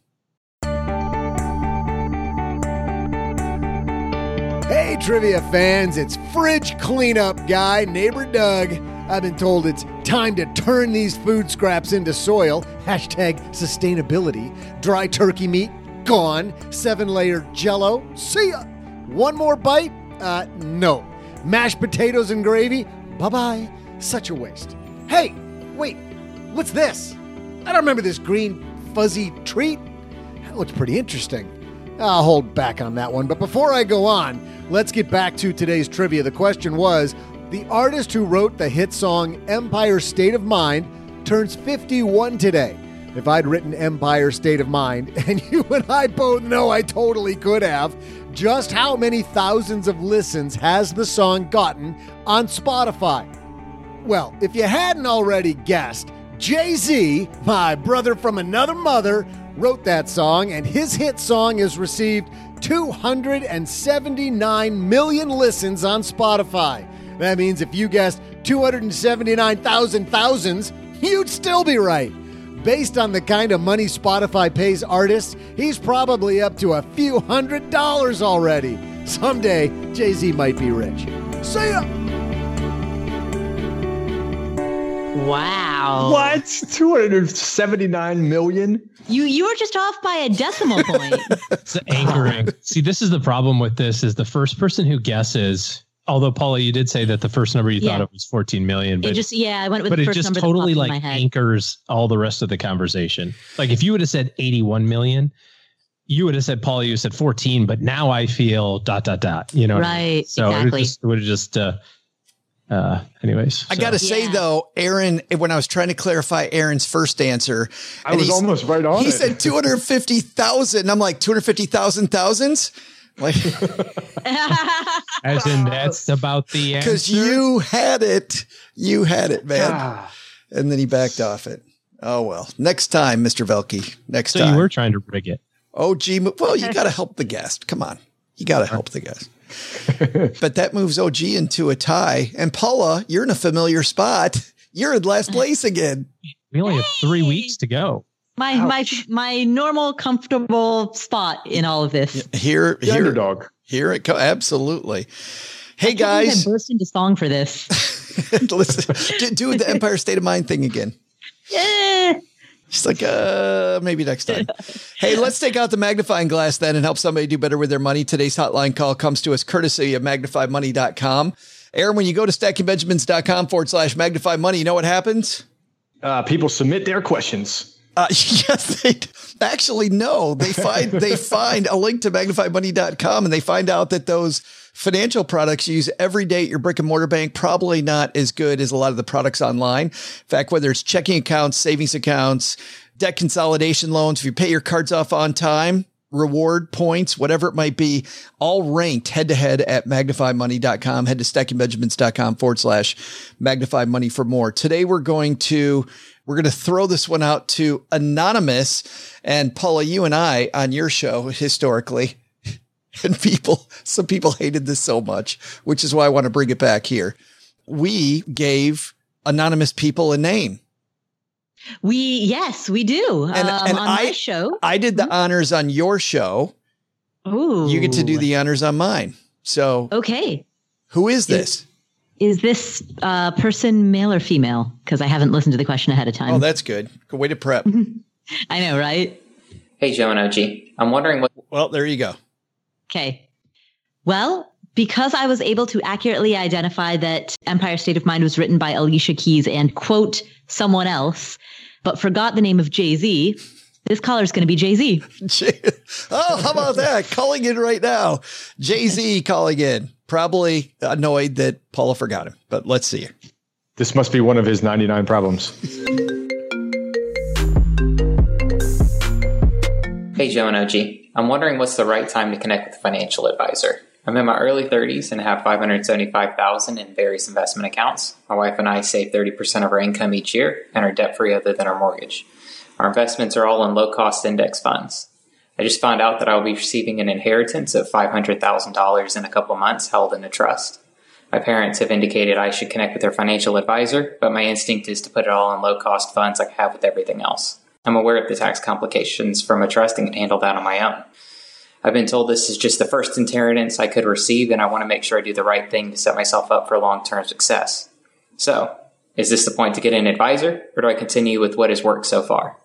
Hey, trivia fans, it's fridge cleanup guy, neighbor Doug. I've been told it's time to turn these food scraps into soil. Hashtag sustainability. Dry turkey meat, gone. 7-layer Jell-O, see ya. One more bite? No. Mashed potatoes and gravy? Bye-bye. Such a waste. Hey, wait, what's this? I don't remember this green fuzzy treat. That looks pretty interesting. I'll hold back on that one. But before I go on, let's get back to today's trivia. The question was, the artist who wrote the hit song Empire State of Mind turns 51 today. If I'd written Empire State of Mind, and you and I both know I totally could have, just how many thousands of listens has the song gotten on Spotify? Well, if you hadn't already guessed, Jay-Z, my brother from another mother, wrote that song, and his hit song has received 279 million listens on Spotify. That means if you guessed 279,000 thousands, you'd still be right. Based on the kind of money Spotify pays artists, he's probably up to a few $100s already. Someday, Jay-Z might be rich. See ya! Wow. What? 279 million? You were just off by a decimal point. It's anchoring. See, this is the problem with this is the first person who guesses, although Paula, you did say that the first number you thought it was 14 million, but I went with the first number. But it just totally like anchors all the rest of the conversation. Like if you would have said 81 million, you would have said, Paula, you said 14, but now I feel ... You know, right? So exactly. it would have just anyways. I got to say though, Aaron, when I was trying to clarify Aaron's first answer, I was almost right on. He said 250,000. And I'm like 250,000 thousands. Like, as in that's about the answer. Because you had it, man. And then he backed off it. Oh well, next time, Mr. Velke. Next time. So you were trying to rig it. Oh, gee. Well, you got to help the guest. Come on, you got to help the guest. But that moves OG into a tie. And Paula, you're in a familiar spot. You're in last place again. We only have 3 weeks to go. My normal comfortable spot in all of this. Here, underdog. Here it comes. Absolutely. Hey guys, I burst into song for this. Listen, do the Empire State of Mind thing again. Yeah. She's like, maybe next time. Hey, let's take out the magnifying glass then and help somebody do better with their money. Today's hotline call comes to us courtesy of magnifymoney.com. Aaron, when you go to stackingbenjamins.com/magnify money, you know what happens? People submit their questions. Yes, they actually no. They find a link to magnifymoney.com and they find out that those financial products you use every day at your brick and mortar bank, probably not as good as a lot of the products online. In fact, whether it's checking accounts, savings accounts, debt consolidation loans, if you pay your cards off on time, reward points, whatever it might be, all ranked head to head at magnifymoney.com. Head to stackingbenjamins.com/magnifymoney for more. Today, we're going to throw this one out to Anonymous. And Paula, you and I on your show historically, and some people hated this so much, which is why I want to bring it back here. We gave anonymous people a name. Yes, we do. And on my show. I did the honors on your show. Ooh. You get to do the honors on mine. So, okay. Who is this? Is this person male or female? Because I haven't listened to the question ahead of time. Oh, that's good. Good way to prep. I know, right? Hey, Joe and OG. I'm wondering what... Well, there you go. Okay. Well, because I was able to accurately identify that Empire State of Mind was written by Alicia Keys and, quote, someone else, but forgot the name of Jay-Z, this caller is going to be Jay-Z. Oh, how about that? Calling in right now. Jay-Z calling in. Probably annoyed that Paula forgot him, but let's see. This must be one of his 99 problems. Hey, Joe and OG. I'm wondering what's the right time to connect with a financial advisor. I'm in my early 30s and have $575,000 in various investment accounts. My wife and I save 30% of our income each year and are debt-free other than our mortgage. Our investments are all in low-cost index funds. I just found out that I will be receiving an inheritance of $500,000 in a couple months held in a trust. My parents have indicated I should connect with their financial advisor, but my instinct is to put it all in low-cost funds like I have with everything else. I'm aware of the tax complications from a trust and can handle that on my own. I've been told this is just the first inheritance I could receive, and I want to make sure I do the right thing to set myself up for long-term success. So, is this the point to get an advisor, or do I continue with what has worked so far?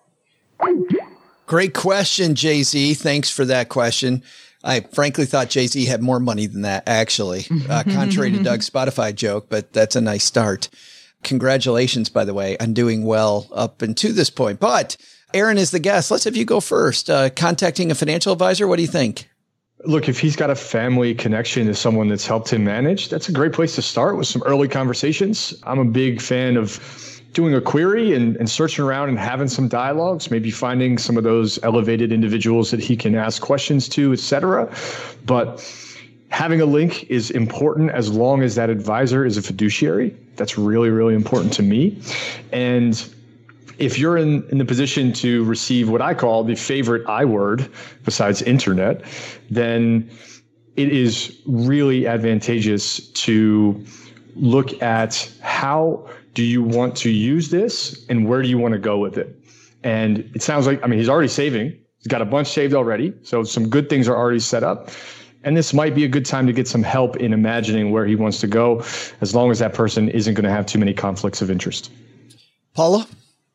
Great question, Jay-Z. Thanks for that question. I frankly thought Jay-Z had more money than that, actually, contrary to Doug's Spotify joke, but that's a nice start. Congratulations, by the way, on doing well up until this point. But Aaron is the guest. Let's have you go first. Contacting a financial advisor, what do you think? Look, if he's got a family connection to someone that's helped him manage, that's a great place to start with some early conversations. I'm a big fan of doing a query and searching around and having some dialogues, maybe finding some of those elevated individuals that he can ask questions to, et cetera. But having a link is important as long as that advisor is a fiduciary. That's really, really important to me. And if you're in the position to receive what I call the favorite I word besides internet, then it is really advantageous to look at how do you want to use this and where do you want to go with it? And it sounds like, he's already saving. He's got a bunch saved already. So some good things are already set up. And this might be a good time to get some help in imagining where he wants to go, as long as that person isn't going to have too many conflicts of interest. Paula?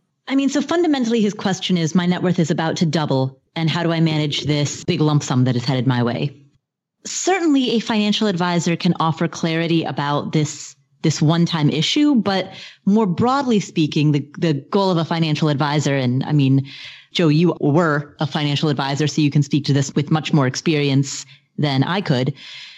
So fundamentally, his question is, my net worth is about to double, and how do I manage this big lump sum that is headed my way? Certainly, a financial advisor can offer clarity about this one-time issue, but more broadly speaking, the goal of a financial advisor, and Joe, you were a financial advisor, so you can speak to this with much more experience than I could.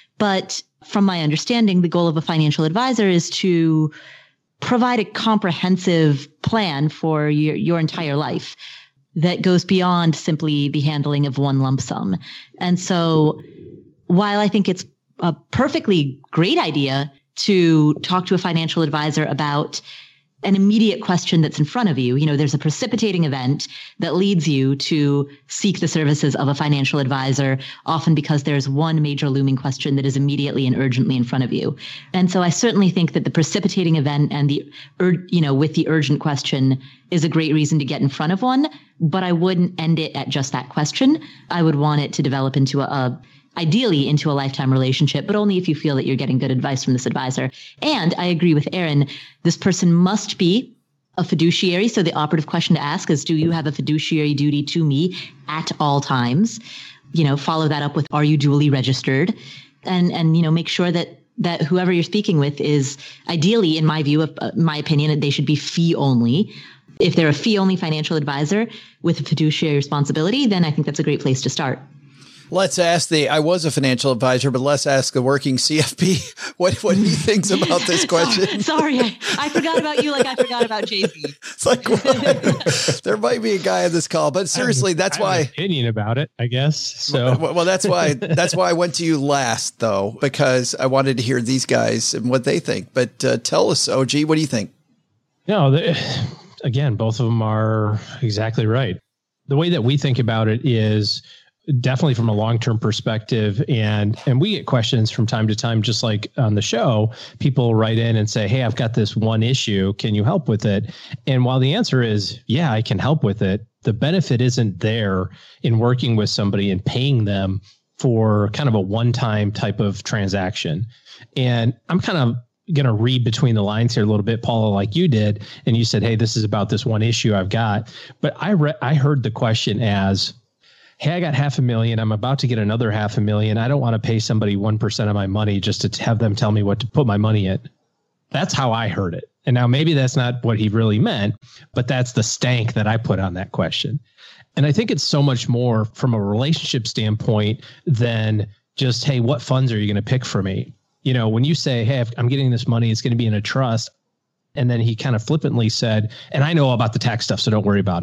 But from my understanding, the goal of a financial advisor is to provide a comprehensive plan for your entire life that goes beyond simply the handling of one lump sum. And so while I think it's a perfectly great idea to talk to a financial advisor about an immediate question that's in front of you, there's a precipitating event that leads you to seek the services of a financial advisor, often because there's one major looming question that is immediately and urgently in front of you. And so I certainly think that the precipitating event and with the urgent question is a great reason to get in front of one, but I wouldn't end it at just that question. I would want it to develop into ideally into a lifetime relationship, but only if you feel that you're getting good advice from this advisor. And I agree with Aaron, this person must be a fiduciary. So the operative question to ask is, do you have a fiduciary duty to me at all times? Follow that up with, are you duly registered? And make sure that whoever you're speaking with is ideally, in my view, my opinion, they should be fee only. If they're a fee only financial advisor with a fiduciary responsibility, then I think that's a great place to start. Let's ask I was a financial advisor, but let's ask the working CFP what he thinks about this question. Sorry, I forgot about you like I forgot about Jay-Z. It's like, there might be a guy on this call, but seriously, that's why. I have an opinion about it, I guess. So, well, that's why I went to you last, though, because I wanted to hear these guys and what they think. But tell us, OG, what do you think? No, again, both of them are exactly right. The way that we think about it is definitely from a long-term perspective. And we get questions from time to time, just like on the show, people write in and say, hey, I've got this one issue. Can you help with it? And while the answer is, yeah, I can help with it, the benefit isn't there in working with somebody and paying them for kind of a one-time type of transaction. And I'm kind of going to read between the lines here a little bit, Paula, like you did. And you said, hey, this is about this one issue I've got. But I heard the question as, hey, I got $500,000. I'm about to get another $500,000. I don't want to pay somebody 1% of my money just to have them tell me what to put my money in. That's how I heard it. And now maybe that's not what he really meant, but that's the stank that I put on that question. And I think it's so much more from a relationship standpoint than just, hey, what funds are you going to pick for me? When you say, hey, I'm getting this money, it's going to be in a trust. And then he kind of flippantly said, and I know about the tax stuff, so don't worry about it.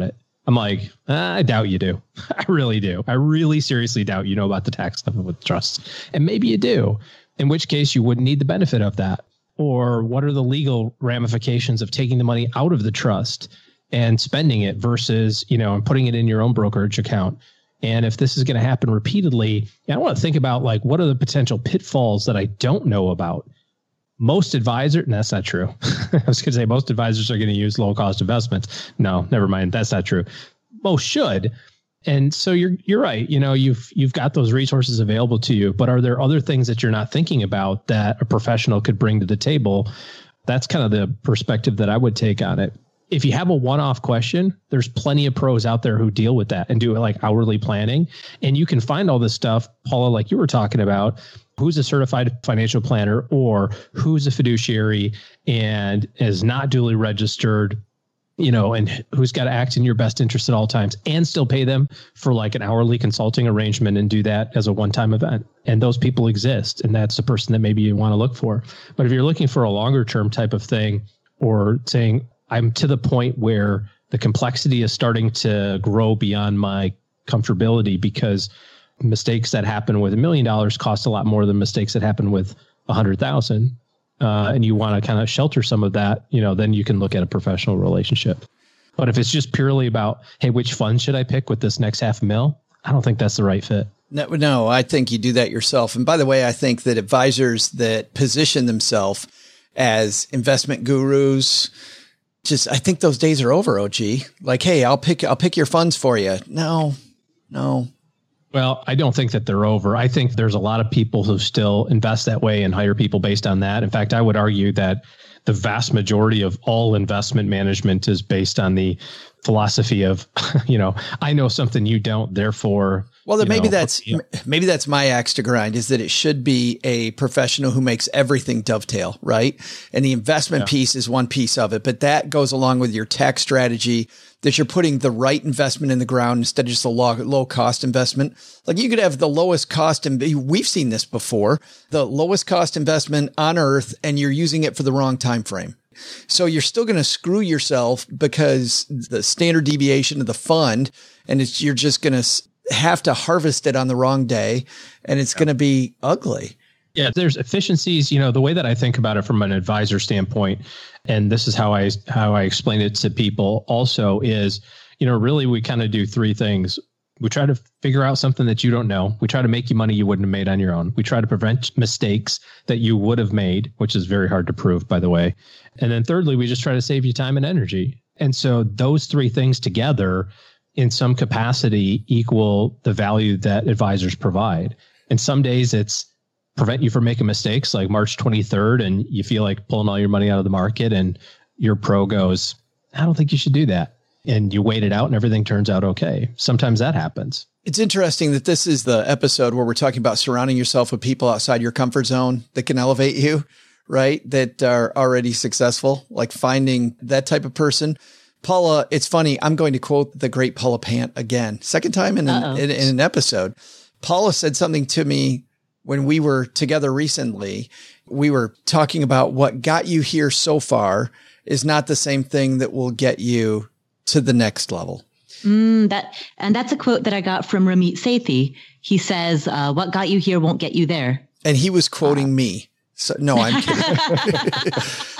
I'm like, I doubt you do. I really do. I really seriously doubt you know about the tax stuff with trusts. And maybe you do, in which case you wouldn't need the benefit of that. Or what are the legal ramifications of taking the money out of the trust and spending it versus, and putting it in your own brokerage account? And if this is going to happen repeatedly, I want to think about like, what are the potential pitfalls that I don't know about? Most advisors, and that's not true. I was going to say most advisors are going to use low cost investments. No, never mind. That's not true. Most should. And so you're right. You've got those resources available to you, but are there other things that you're not thinking about that a professional could bring to the table? That's kind of the perspective that I would take on it. If you have a one-off question, there's plenty of pros out there who deal with that and do it like hourly planning. And you can find all this stuff, Paula, like you were talking about, who's a certified financial planner or who's a fiduciary and is not duly registered, and who's got to act in your best interest at all times and still pay them for like an hourly consulting arrangement and do that as a one-time event. And those people exist. And that's the person that maybe you want to look for. But if you're looking for a longer term type of thing or saying, I'm to the point where the complexity is starting to grow beyond my comfortability because mistakes that happen with $1 million cost a lot more than mistakes that happen with 100,000. And you want to kind of shelter some of that, then you can look at a professional relationship. But if it's just purely about, hey, which fund should I pick with this next $500,000? I don't think that's the right fit. No, I think you do that yourself. And by the way, I think that advisors that position themselves as investment gurus, I think those days are over, OG. Like, hey, I'll pick your funds for you. No. Well, I don't think that they're over. I think there's a lot of people who still invest that way and hire people based on that. In fact, I would argue that the vast majority of all investment management is based on the philosophy of, I know something you don't, therefore. Well, then maybe that's my axe to grind, is that it should be a professional who makes everything dovetail, right? And the investment piece is one piece of it, but that goes along with your tax strategy, that you're putting the right investment in the ground instead of just a low cost investment. Like you could have the lowest cost, and we've seen this before, the lowest cost investment on earth, and you're using it for the wrong time frame. So you're still going to screw yourself because the standard deviation of the fund, and you're just going to have to harvest it on the wrong day, and it's going to be ugly. Yeah, there's efficiencies. The way that I think about it from an advisor standpoint, and this is how I explain it to people also is, really we kind of do three things. We try to figure out something that you don't know. We try to make you money you wouldn't have made on your own. We try to prevent mistakes that you would have made, which is very hard to prove, by the way. And then thirdly, we just try to save you time and energy. And so those three things together in some capacity equal the value that advisors provide. And some days it's prevent you from making mistakes like March 23rd and you feel like pulling all your money out of the market and your pro goes, I don't think you should do that. And you wait it out and everything turns out okay. Sometimes that happens. It's interesting that this is the episode where we're talking about surrounding yourself with people outside your comfort zone that can elevate you, right? That are already successful, like finding that type of person. Paula, it's funny. I'm going to quote the great Paula Pant again. Second time in an episode. Paula said something to me when we were together recently. We were talking about what got you here so far is not the same thing that will get you to the next level. That's a quote that I got from Ramit Sethi. He says, what got you here won't get you there. And he was quoting me. So no, I'm kidding.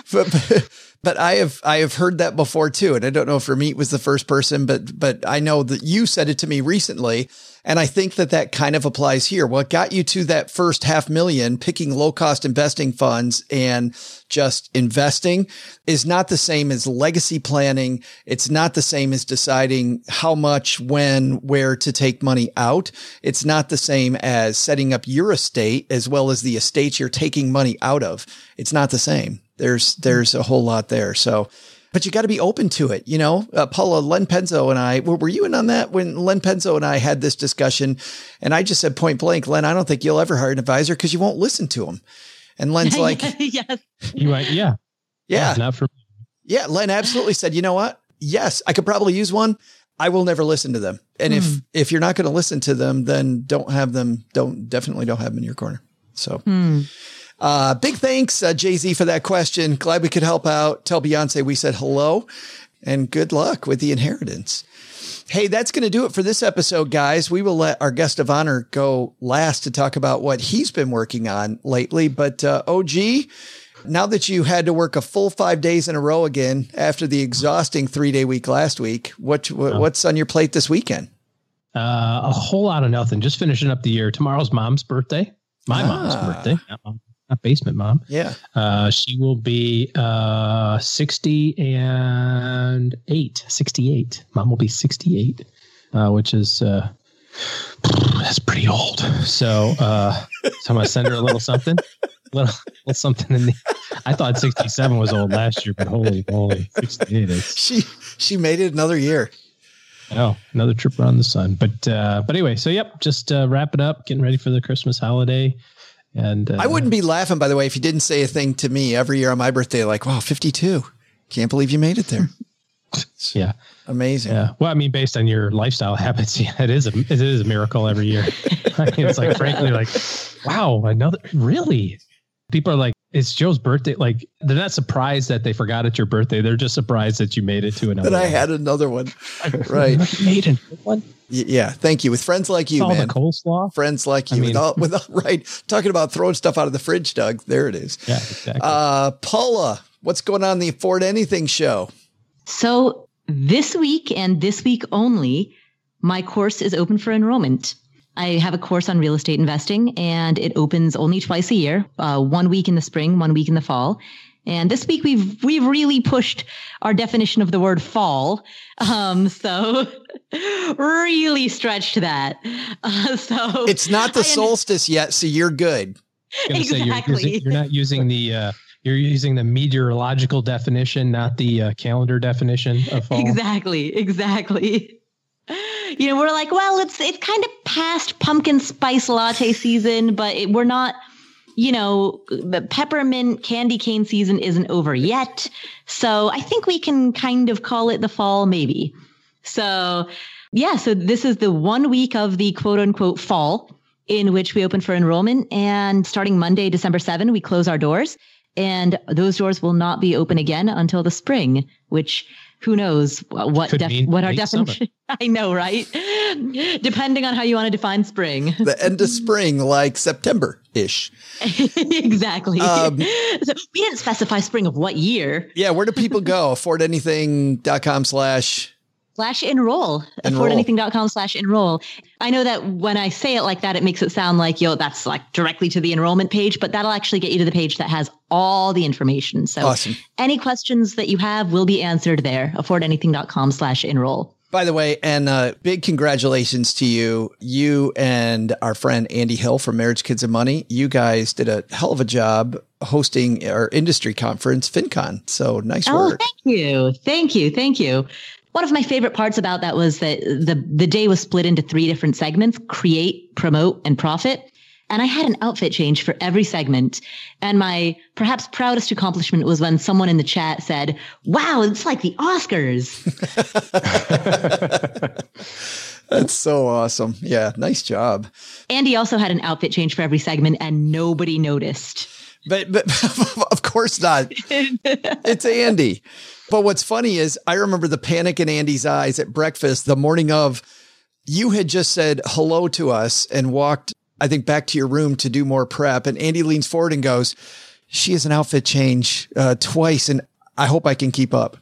But I have heard that before too. And I don't know if Ramit was the first person, but I know that you said it to me recently. And I think that kind of applies here. What got you to that first $500,000 picking low cost investing funds and just investing is not the same as legacy planning. It's not the same as deciding how much, when, where to take money out. It's not the same as setting up your estate as well as the estate you're taking money out of. It's not the same. There's a whole lot there. So, but you got to be open to it. Paula, Len Penzo and I, were you in on that when Len Penzo and I had this discussion? And I just said point blank, Len, I don't think you'll ever hire an advisor because you won't listen to him. And Len's like, yes. You right. Yeah. Not for me. Yeah. Len absolutely said, you know what? Yes, I could probably use one. I will never listen to them. And if you're not going to listen to them, then definitely don't have them in your corner. So, big thanks, Jay-Z, for that question. Glad we could help out. Tell Beyonce we said hello and good luck with the inheritance. Hey, that's going to do it for this episode, guys. We will let our guest of honor go last to talk about what he's been working on lately. But OG, now that you had to work a full 5 days in a row again after the exhausting 3-day week last week, what's on your plate this weekend? A whole lot of nothing. Just finishing up the year. Tomorrow's mom's birthday. My mom's birthday. Not basement mom. Yeah. She will be 68. Mom will be 68, which is that's pretty old. So I'm gonna send her a little something. Little something in the. I thought 67 was old last year, but holy moly, 68 is. She made it another year. Oh, another trip around the sun. But anyway, so yep, just wrapping up, getting ready for the Christmas holiday. And I wouldn't be laughing, by the way, if you didn't say a thing to me every year on my birthday, like, wow, 52. Can't believe you made it there. Yeah. Amazing. Yeah. Well, I mean, based on your lifestyle habits, yeah, it is a miracle every year. I mean, it's like, frankly, like, wow, really? People are like, it's Joe's birthday. Like, they're not surprised that they forgot it's your birthday. They're just surprised that you made it to another one. That I had another one. Right. You made another one? Yeah. Thank you. With friends like you, man. The coleslaw. Friends like you. Right. Talking about throwing stuff out of the fridge, Doug. There it is. Yeah, exactly. Paula, what's going on in the Afford Anything show? So this week and this week only, my course is open for enrollment. I have a course on real estate investing, and it opens only twice a year, 1 week in the spring, 1 week in the fall. And this week we've really pushed our definition of the word fall. So really stretched that. So it's not the solstice yet, so you're good. Exactly. You're not using the you're using the meteorological definition, not the calendar definition of fall. Exactly. You know, we're like, well, it's kind of past pumpkin spice latte season, but we're not. You know, the peppermint candy cane season isn't over yet. So I think we can kind of call it the fall, maybe. So, yeah, so this is the 1 week of the quote unquote fall in which we open for enrollment. And starting Monday, December 7, we close our doors. And those doors will not be open again until the spring, which who knows what our definition. I know, right? Depending on how you want to define spring. The end of spring, like September-ish. Exactly. So we didn't specify spring of what year. Yeah. Where do people go? affordanything.com/enroll. affordanything.com/enroll. I know that when I say it like that, it makes it sound like, that's like directly to the enrollment page, but that'll actually get you to the page that has all the information. So awesome. Any questions that you have will be answered there. affordanything.com/enroll. By the way, and big congratulations to you and our friend Andy Hill from Marriage, Kids, and Money. You guys did a hell of a job hosting our industry conference, FinCon. So nice work. Oh, thank you. One of my favorite parts about that was that the day was split into 3 different segments: create, promote, and profit. And I had an outfit change for every segment. And my perhaps proudest accomplishment was when someone in the chat said, wow, it's like the Oscars. That's so awesome. Yeah, nice job. Andy also had an outfit change for every segment, and nobody noticed. But of course not. It's Andy. But what's funny is I remember the panic in Andy's eyes at breakfast the morning of. You had just said hello to us and walked, I think, back to your room to do more prep. And Andy leans forward and goes, she has an outfit change twice, and I hope I can keep up.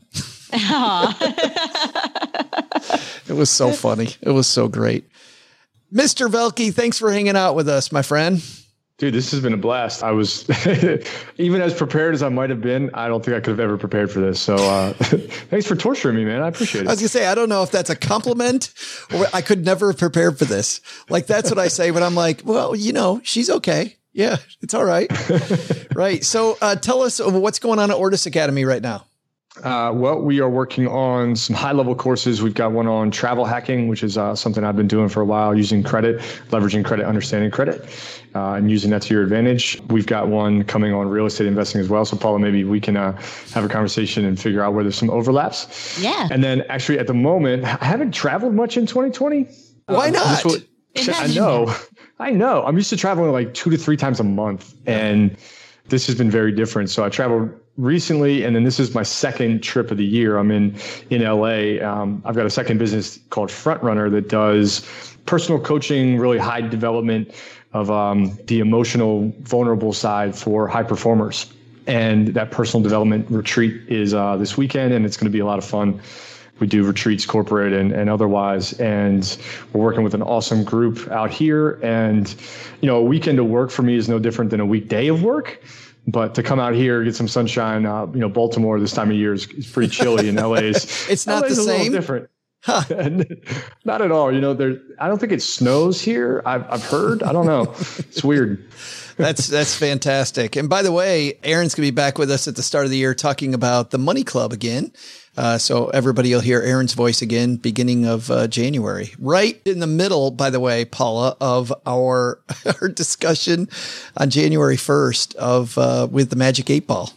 It was so funny. It was so great. Mr. Velke, thanks for hanging out with us, my friend. Dude, this has been a blast. I was, even as prepared as I might have been, I don't think I could have ever prepared for this. So thanks for torturing me, man. I appreciate it. I was going to say, I don't know if that's a compliment or I could never have prepared for this. Like, that's what I say, but I'm like, well, she's okay. Yeah, it's all right. Right. So tell us what's going on at Ortis Academy right now. Well, we are working on some high-level courses. We've got one on travel hacking, which is something I've been doing for a while, using credit, leveraging credit, understanding credit, and using that to your advantage. We've got one coming on real estate investing as well. So, Paula, maybe we can have a conversation and figure out where there's some overlaps. Yeah. And then, actually, at the moment, I haven't traveled much in 2020. Why not? I know. I'm used to traveling like 2 to 3 times a month, and this has been very different. So I traveled recently, and then this is my second trip of the year. I'm in LA. I've got a second business called Frontrunner that does personal coaching, really high development of the emotional, vulnerable side for high performers. And that personal development retreat is this weekend, and it's going to be a lot of fun. We do retreats, corporate and otherwise, and we're working with an awesome group out here. And, you know, a weekend of work for me is no different than a weekday of work. But to come out here, get some sunshine, you know, Baltimore this time of year is pret's pretty chilly, and LA is it's not the same. A little different. Huh. Not at all. You know, I don't think it snows here. I've heard. I don't know. It's weird. That's fantastic. And by the way, Aaron's going to be back with us at the start of the year talking about the Money Club again. So everybody will hear Aaron's voice again, beginning of January, right in the middle, by the way, Paula, of our discussion on January 1st of with the Magic 8 Ball.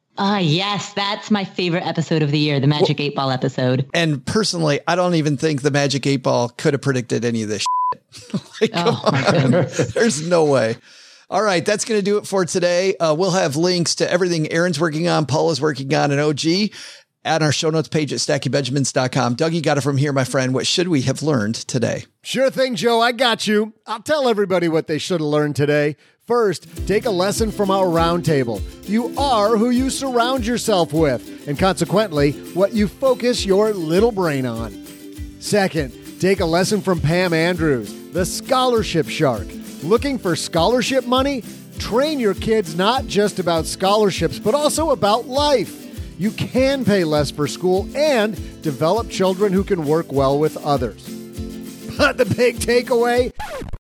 Yes, that's my favorite episode of the year, the Magic 8 Ball episode. And personally, I don't even think the Magic 8 Ball could have predicted any of this shit. My goodness. There's no way. All right, that's going to do it for today. We'll have links to everything Aaron's working on, Paula's working on, and OG at our show notes page at stackingbenjamins.com. Doug, you got it from here, my friend. What should we have learned today? Sure thing, Joe. I got you. I'll tell everybody what they should have learned today. First, take a lesson from our roundtable. You are who you surround yourself with, and consequently, what you focus your little brain on. Second, take a lesson from Pam Andrews, the scholarship shark. Looking for scholarship money? Train your kids not just about scholarships, but also about life. You can pay less for school and develop children who can work well with others. But the big takeaway?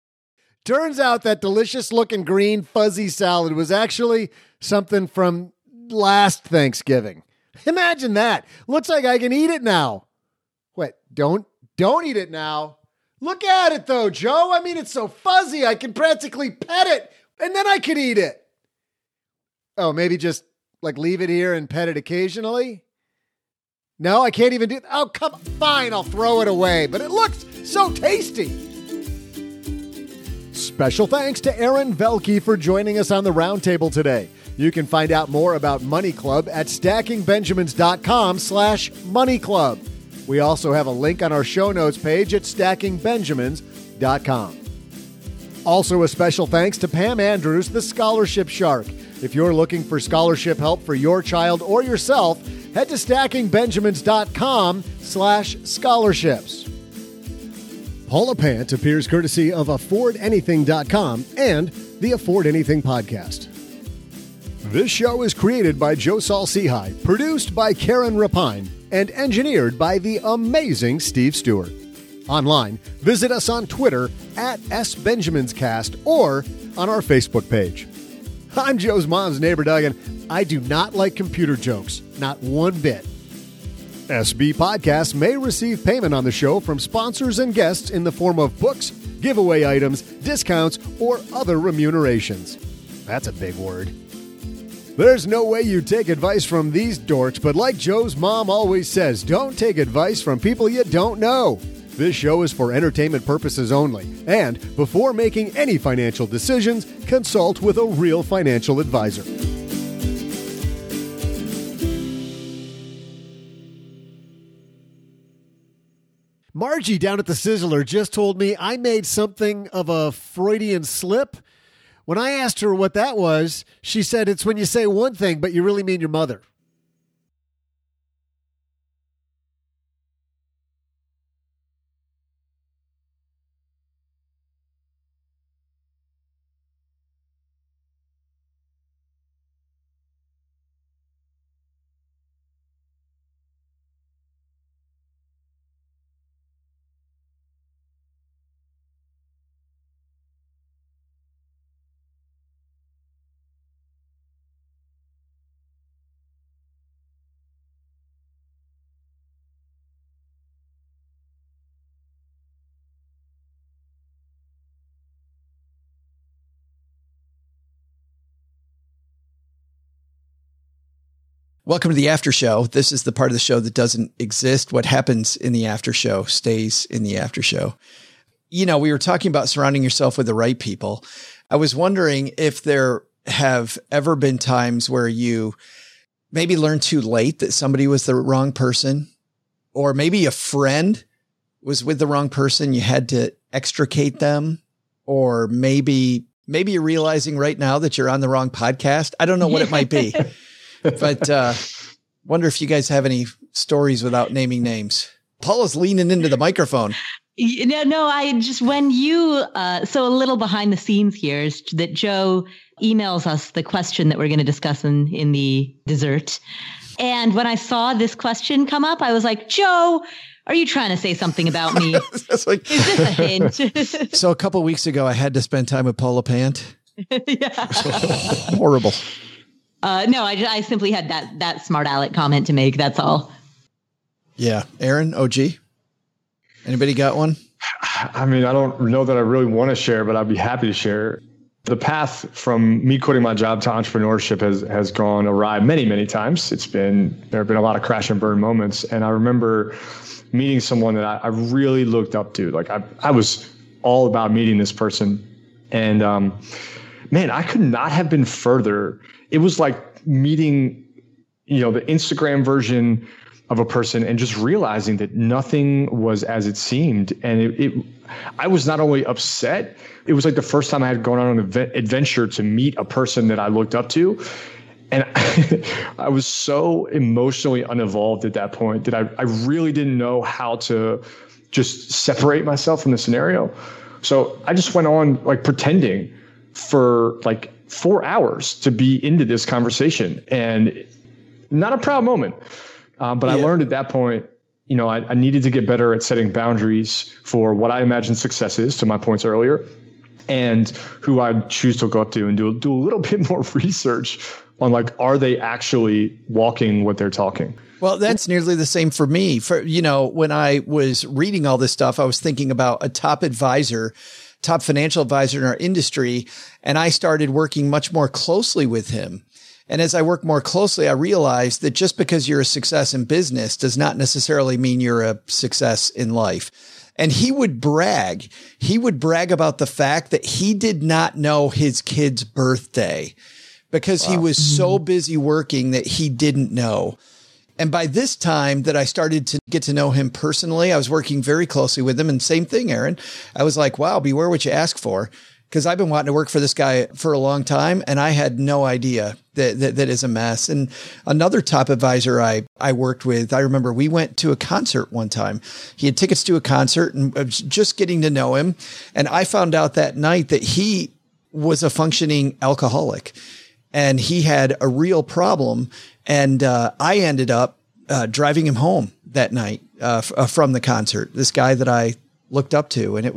Turns out that delicious-looking green fuzzy salad was actually something from last Thanksgiving. Imagine that. Looks like I can eat it now. Wait, don't eat it now. Look at it, though, Joe. I mean, it's so fuzzy, I can practically pet it, and then I could eat it. Oh, maybe just, leave it here and pet it occasionally? No, I can't even do that. Oh, fine, I'll throw it away, but it looks so tasty. Special thanks to Aaron Velke for joining us on the roundtable today. You can find out more about Money Club at stackingbenjamins.com/moneyclub. We also have a link on our show notes page at stackingbenjamins.com. Also, a special thanks to Pam Andrews, the scholarship shark. If you're looking for scholarship help for your child or yourself, head to stackingbenjamins.com/scholarships. Paula Pant appears courtesy of AffordAnything.com and the Afford Anything podcast. This show is created by Joe Saul-Sehy, produced by Karen Rapine, and engineered by the amazing Steve Stewart. Online, visit us on Twitter at SBenjaminsCast or on our Facebook page. I'm Joe's mom's neighbor, Doug, and I do not like computer jokes, not one bit. SB Podcasts may receive payment on the show from sponsors and guests in the form of books, giveaway items, discounts, or other remunerations. That's a big word. There's no way you take advice from these dorks, but like Joe's mom always says, don't take advice from people you don't know. This show is for entertainment purposes only, and before making any financial decisions, consult with a real financial advisor. Margie down at the Sizzler just told me I made something of a Freudian slip. When I asked her what that was, she said it's when you say one thing, but you really mean your mother. Welcome to the after show. This is the part of the show that doesn't exist. What happens in the after show stays in the after show. You know, we were talking about surrounding yourself with the right people. I was wondering if there have ever been times where you maybe learned too late that somebody was the wrong person, or maybe a friend was with the wrong person. You had to extricate them, or maybe you're realizing right now that you're on the wrong podcast. I don't know what it might be, but wonder if you guys have any stories without naming names. Paula's leaning into the microphone. No, I just, when you, so a little behind the scenes here is that Joe emails us the question that we're going to discuss in the dessert. And when I saw this question come up, I was like, Joe, are you trying to say something about me? Is this a hint? So a couple of weeks ago, I had to spend time with Paula Pant. Yeah. Horrible. No, I simply had that smart aleck comment to make. That's all. Yeah. Aaron, OG, anybody got one? I mean, I don't know that I really want to share, but I'd be happy to share. The path from me quitting my job to entrepreneurship has gone awry many, many times. There have been a lot of crash and burn moments. And I remember meeting someone that I really looked up to. Like I was all about meeting this person. And man, I could not have been further. It was like meeting, the Instagram version of a person and just realizing that nothing was as it seemed. And I was not only upset, it was like the first time I had gone on an adventure to meet a person that I looked up to. And I was so emotionally unevolved at that point that I really didn't know how to just separate myself from the scenario. So I just went on like pretending for like 4 hours to be into this conversation, and not a proud moment. But I learned at that point, I needed to get better at setting boundaries for what I imagine success is, to my points earlier, and who I choose to go up to, and do a little bit more research on like, are they actually walking what they're talking? Well, that's nearly the same for me. When I was reading all this stuff, I was thinking about a top financial advisor in our industry, and I started working much more closely with him. And as I work more closely, I realized that just because you're a success in business does not necessarily mean you're a success in life. And he would brag about the fact that he did not know his kid's birthday because he was so busy working that he didn't know. And by this time that I started to get to know him personally, I was working very closely with him. And same thing, Aaron. I was like, wow, beware what you ask for. Because I've been wanting to work for this guy for a long time, and I had no idea that is a mess. And another top advisor I worked with, I remember we went to a concert one time. He had tickets to a concert, and I was just getting to know him. And I found out that night that he was a functioning alcoholic, and he had a real problem. And I ended up driving him home that night from the concert. This guy that I looked up to, and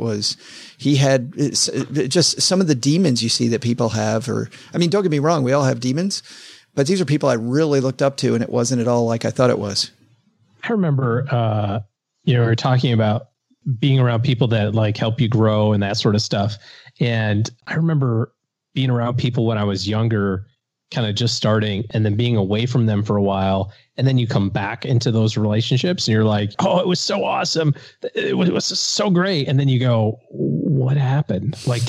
he had just some of the demons you see that people have, don't get me wrong, we all have demons, but these are people I really looked up to, and it wasn't at all like I thought it was. I remember, we were talking about being around people that like help you grow and that sort of stuff. And I remember being around people when I was younger, kind of just starting, and then being away from them for a while. And then you come back into those relationships and you're like, oh, it was so awesome. It was so great. And then you go, what happened? Like,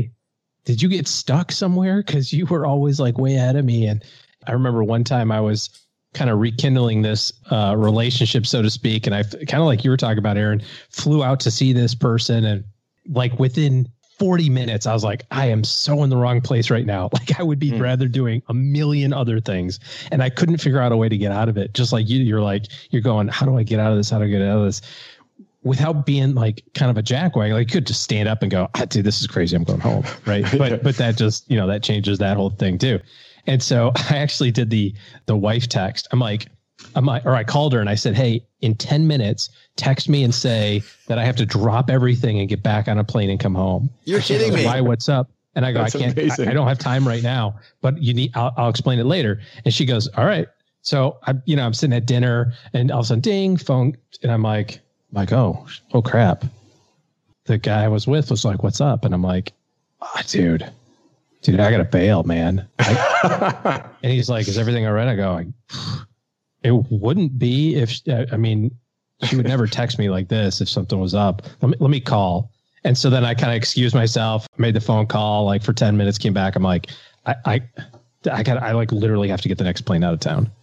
did you get stuck somewhere? Cause you were always like way ahead of me. And I remember one time I was kind of rekindling this relationship, so to speak. And I kind of like you were talking about, Aaron, flew out to see this person. And like within 40 minutes, I was like, I am so in the wrong place right now. Like I would be rather doing a million other things. And I couldn't figure out a way to get out of it. Just like you're going, how do I get out of this? How do I get out of this? Without being like kind of a jackwag. Like you could just stand up and go, dude, this is crazy. I'm going home. Right. But that just, that changes that whole thing too. And so I actually did the wife text. I called her and I said, hey, in 10 minutes, text me and say that I have to drop everything and get back on a plane and come home. You're kidding me. Why? What's up? And I go, That's amazing. I don't have time right now, but I'll explain it later. And she goes, all right. So I'm sitting at dinner and all of a sudden ding, phone. And I'm like, oh crap. The guy I was with was like, what's up? And I'm like, dude, I got to bail, man. And he's like, is everything all right? I go, it wouldn't be if, she would never text me like this if something was up. Let me call. And so then I kind of excused myself, made the phone call like for 10 minutes, came back. I'm like, I like literally have to get the next plane out of town.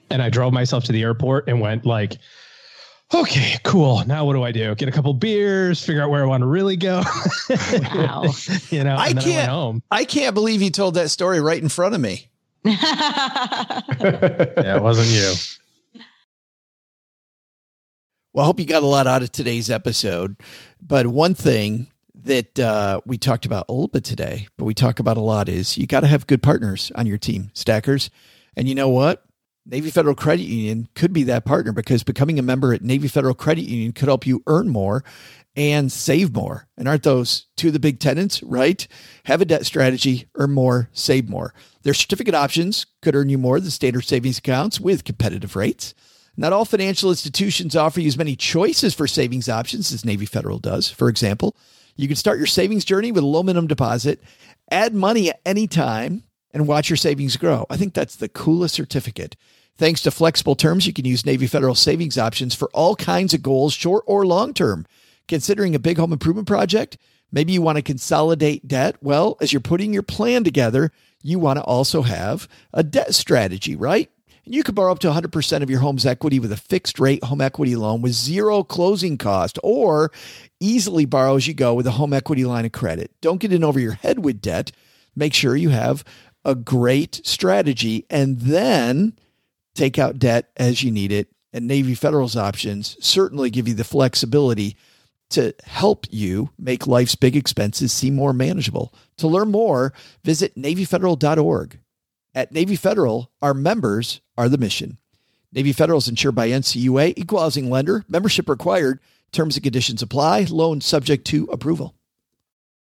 And I drove myself to the airport and went like, okay, cool. Now what do I do? Get a couple beers, figure out where I want to really go. Wow. You know, I went home. I can't believe you told that story right in front of me. Yeah, it wasn't you. Well, I hope you got a lot out of today's episode. But one thing that we talked about a little bit today, but we talk about a lot, is you got to have good partners on your team, stackers. And you know what? Navy Federal Credit Union could be that partner, because becoming a member at Navy Federal Credit Union could help you earn more and save more. And aren't those two of the big tenets, right? Have a debt strategy, earn more, save more. Their certificate options could earn you more than standard savings accounts with competitive rates. Not all financial institutions offer you as many choices for savings options as Navy Federal does. For example, you can start your savings journey with a low minimum deposit, add money at any time, and watch your savings grow. I think that's the coolest certificate. Thanks to flexible terms, you can use Navy Federal savings options for all kinds of goals, short or long term. Considering a big home improvement project, maybe you want to consolidate debt. Well, as you're putting your plan together, you want to also have a debt strategy, right? And you could borrow up to 100% of your home's equity with a fixed rate home equity loan with zero closing cost, or easily borrow as you go with a home equity line of credit. Don't get in over your head with debt. Make sure you have a great strategy, and then take out debt as you need it. And Navy Federal's options certainly give you the flexibility to help you make life's big expenses seem more manageable. To learn more, visit NavyFederal.org. At Navy Federal, our members are the mission. Navy Federal is insured by NCUA, equal housing lender, membership required, terms and conditions apply, loan subject to approval.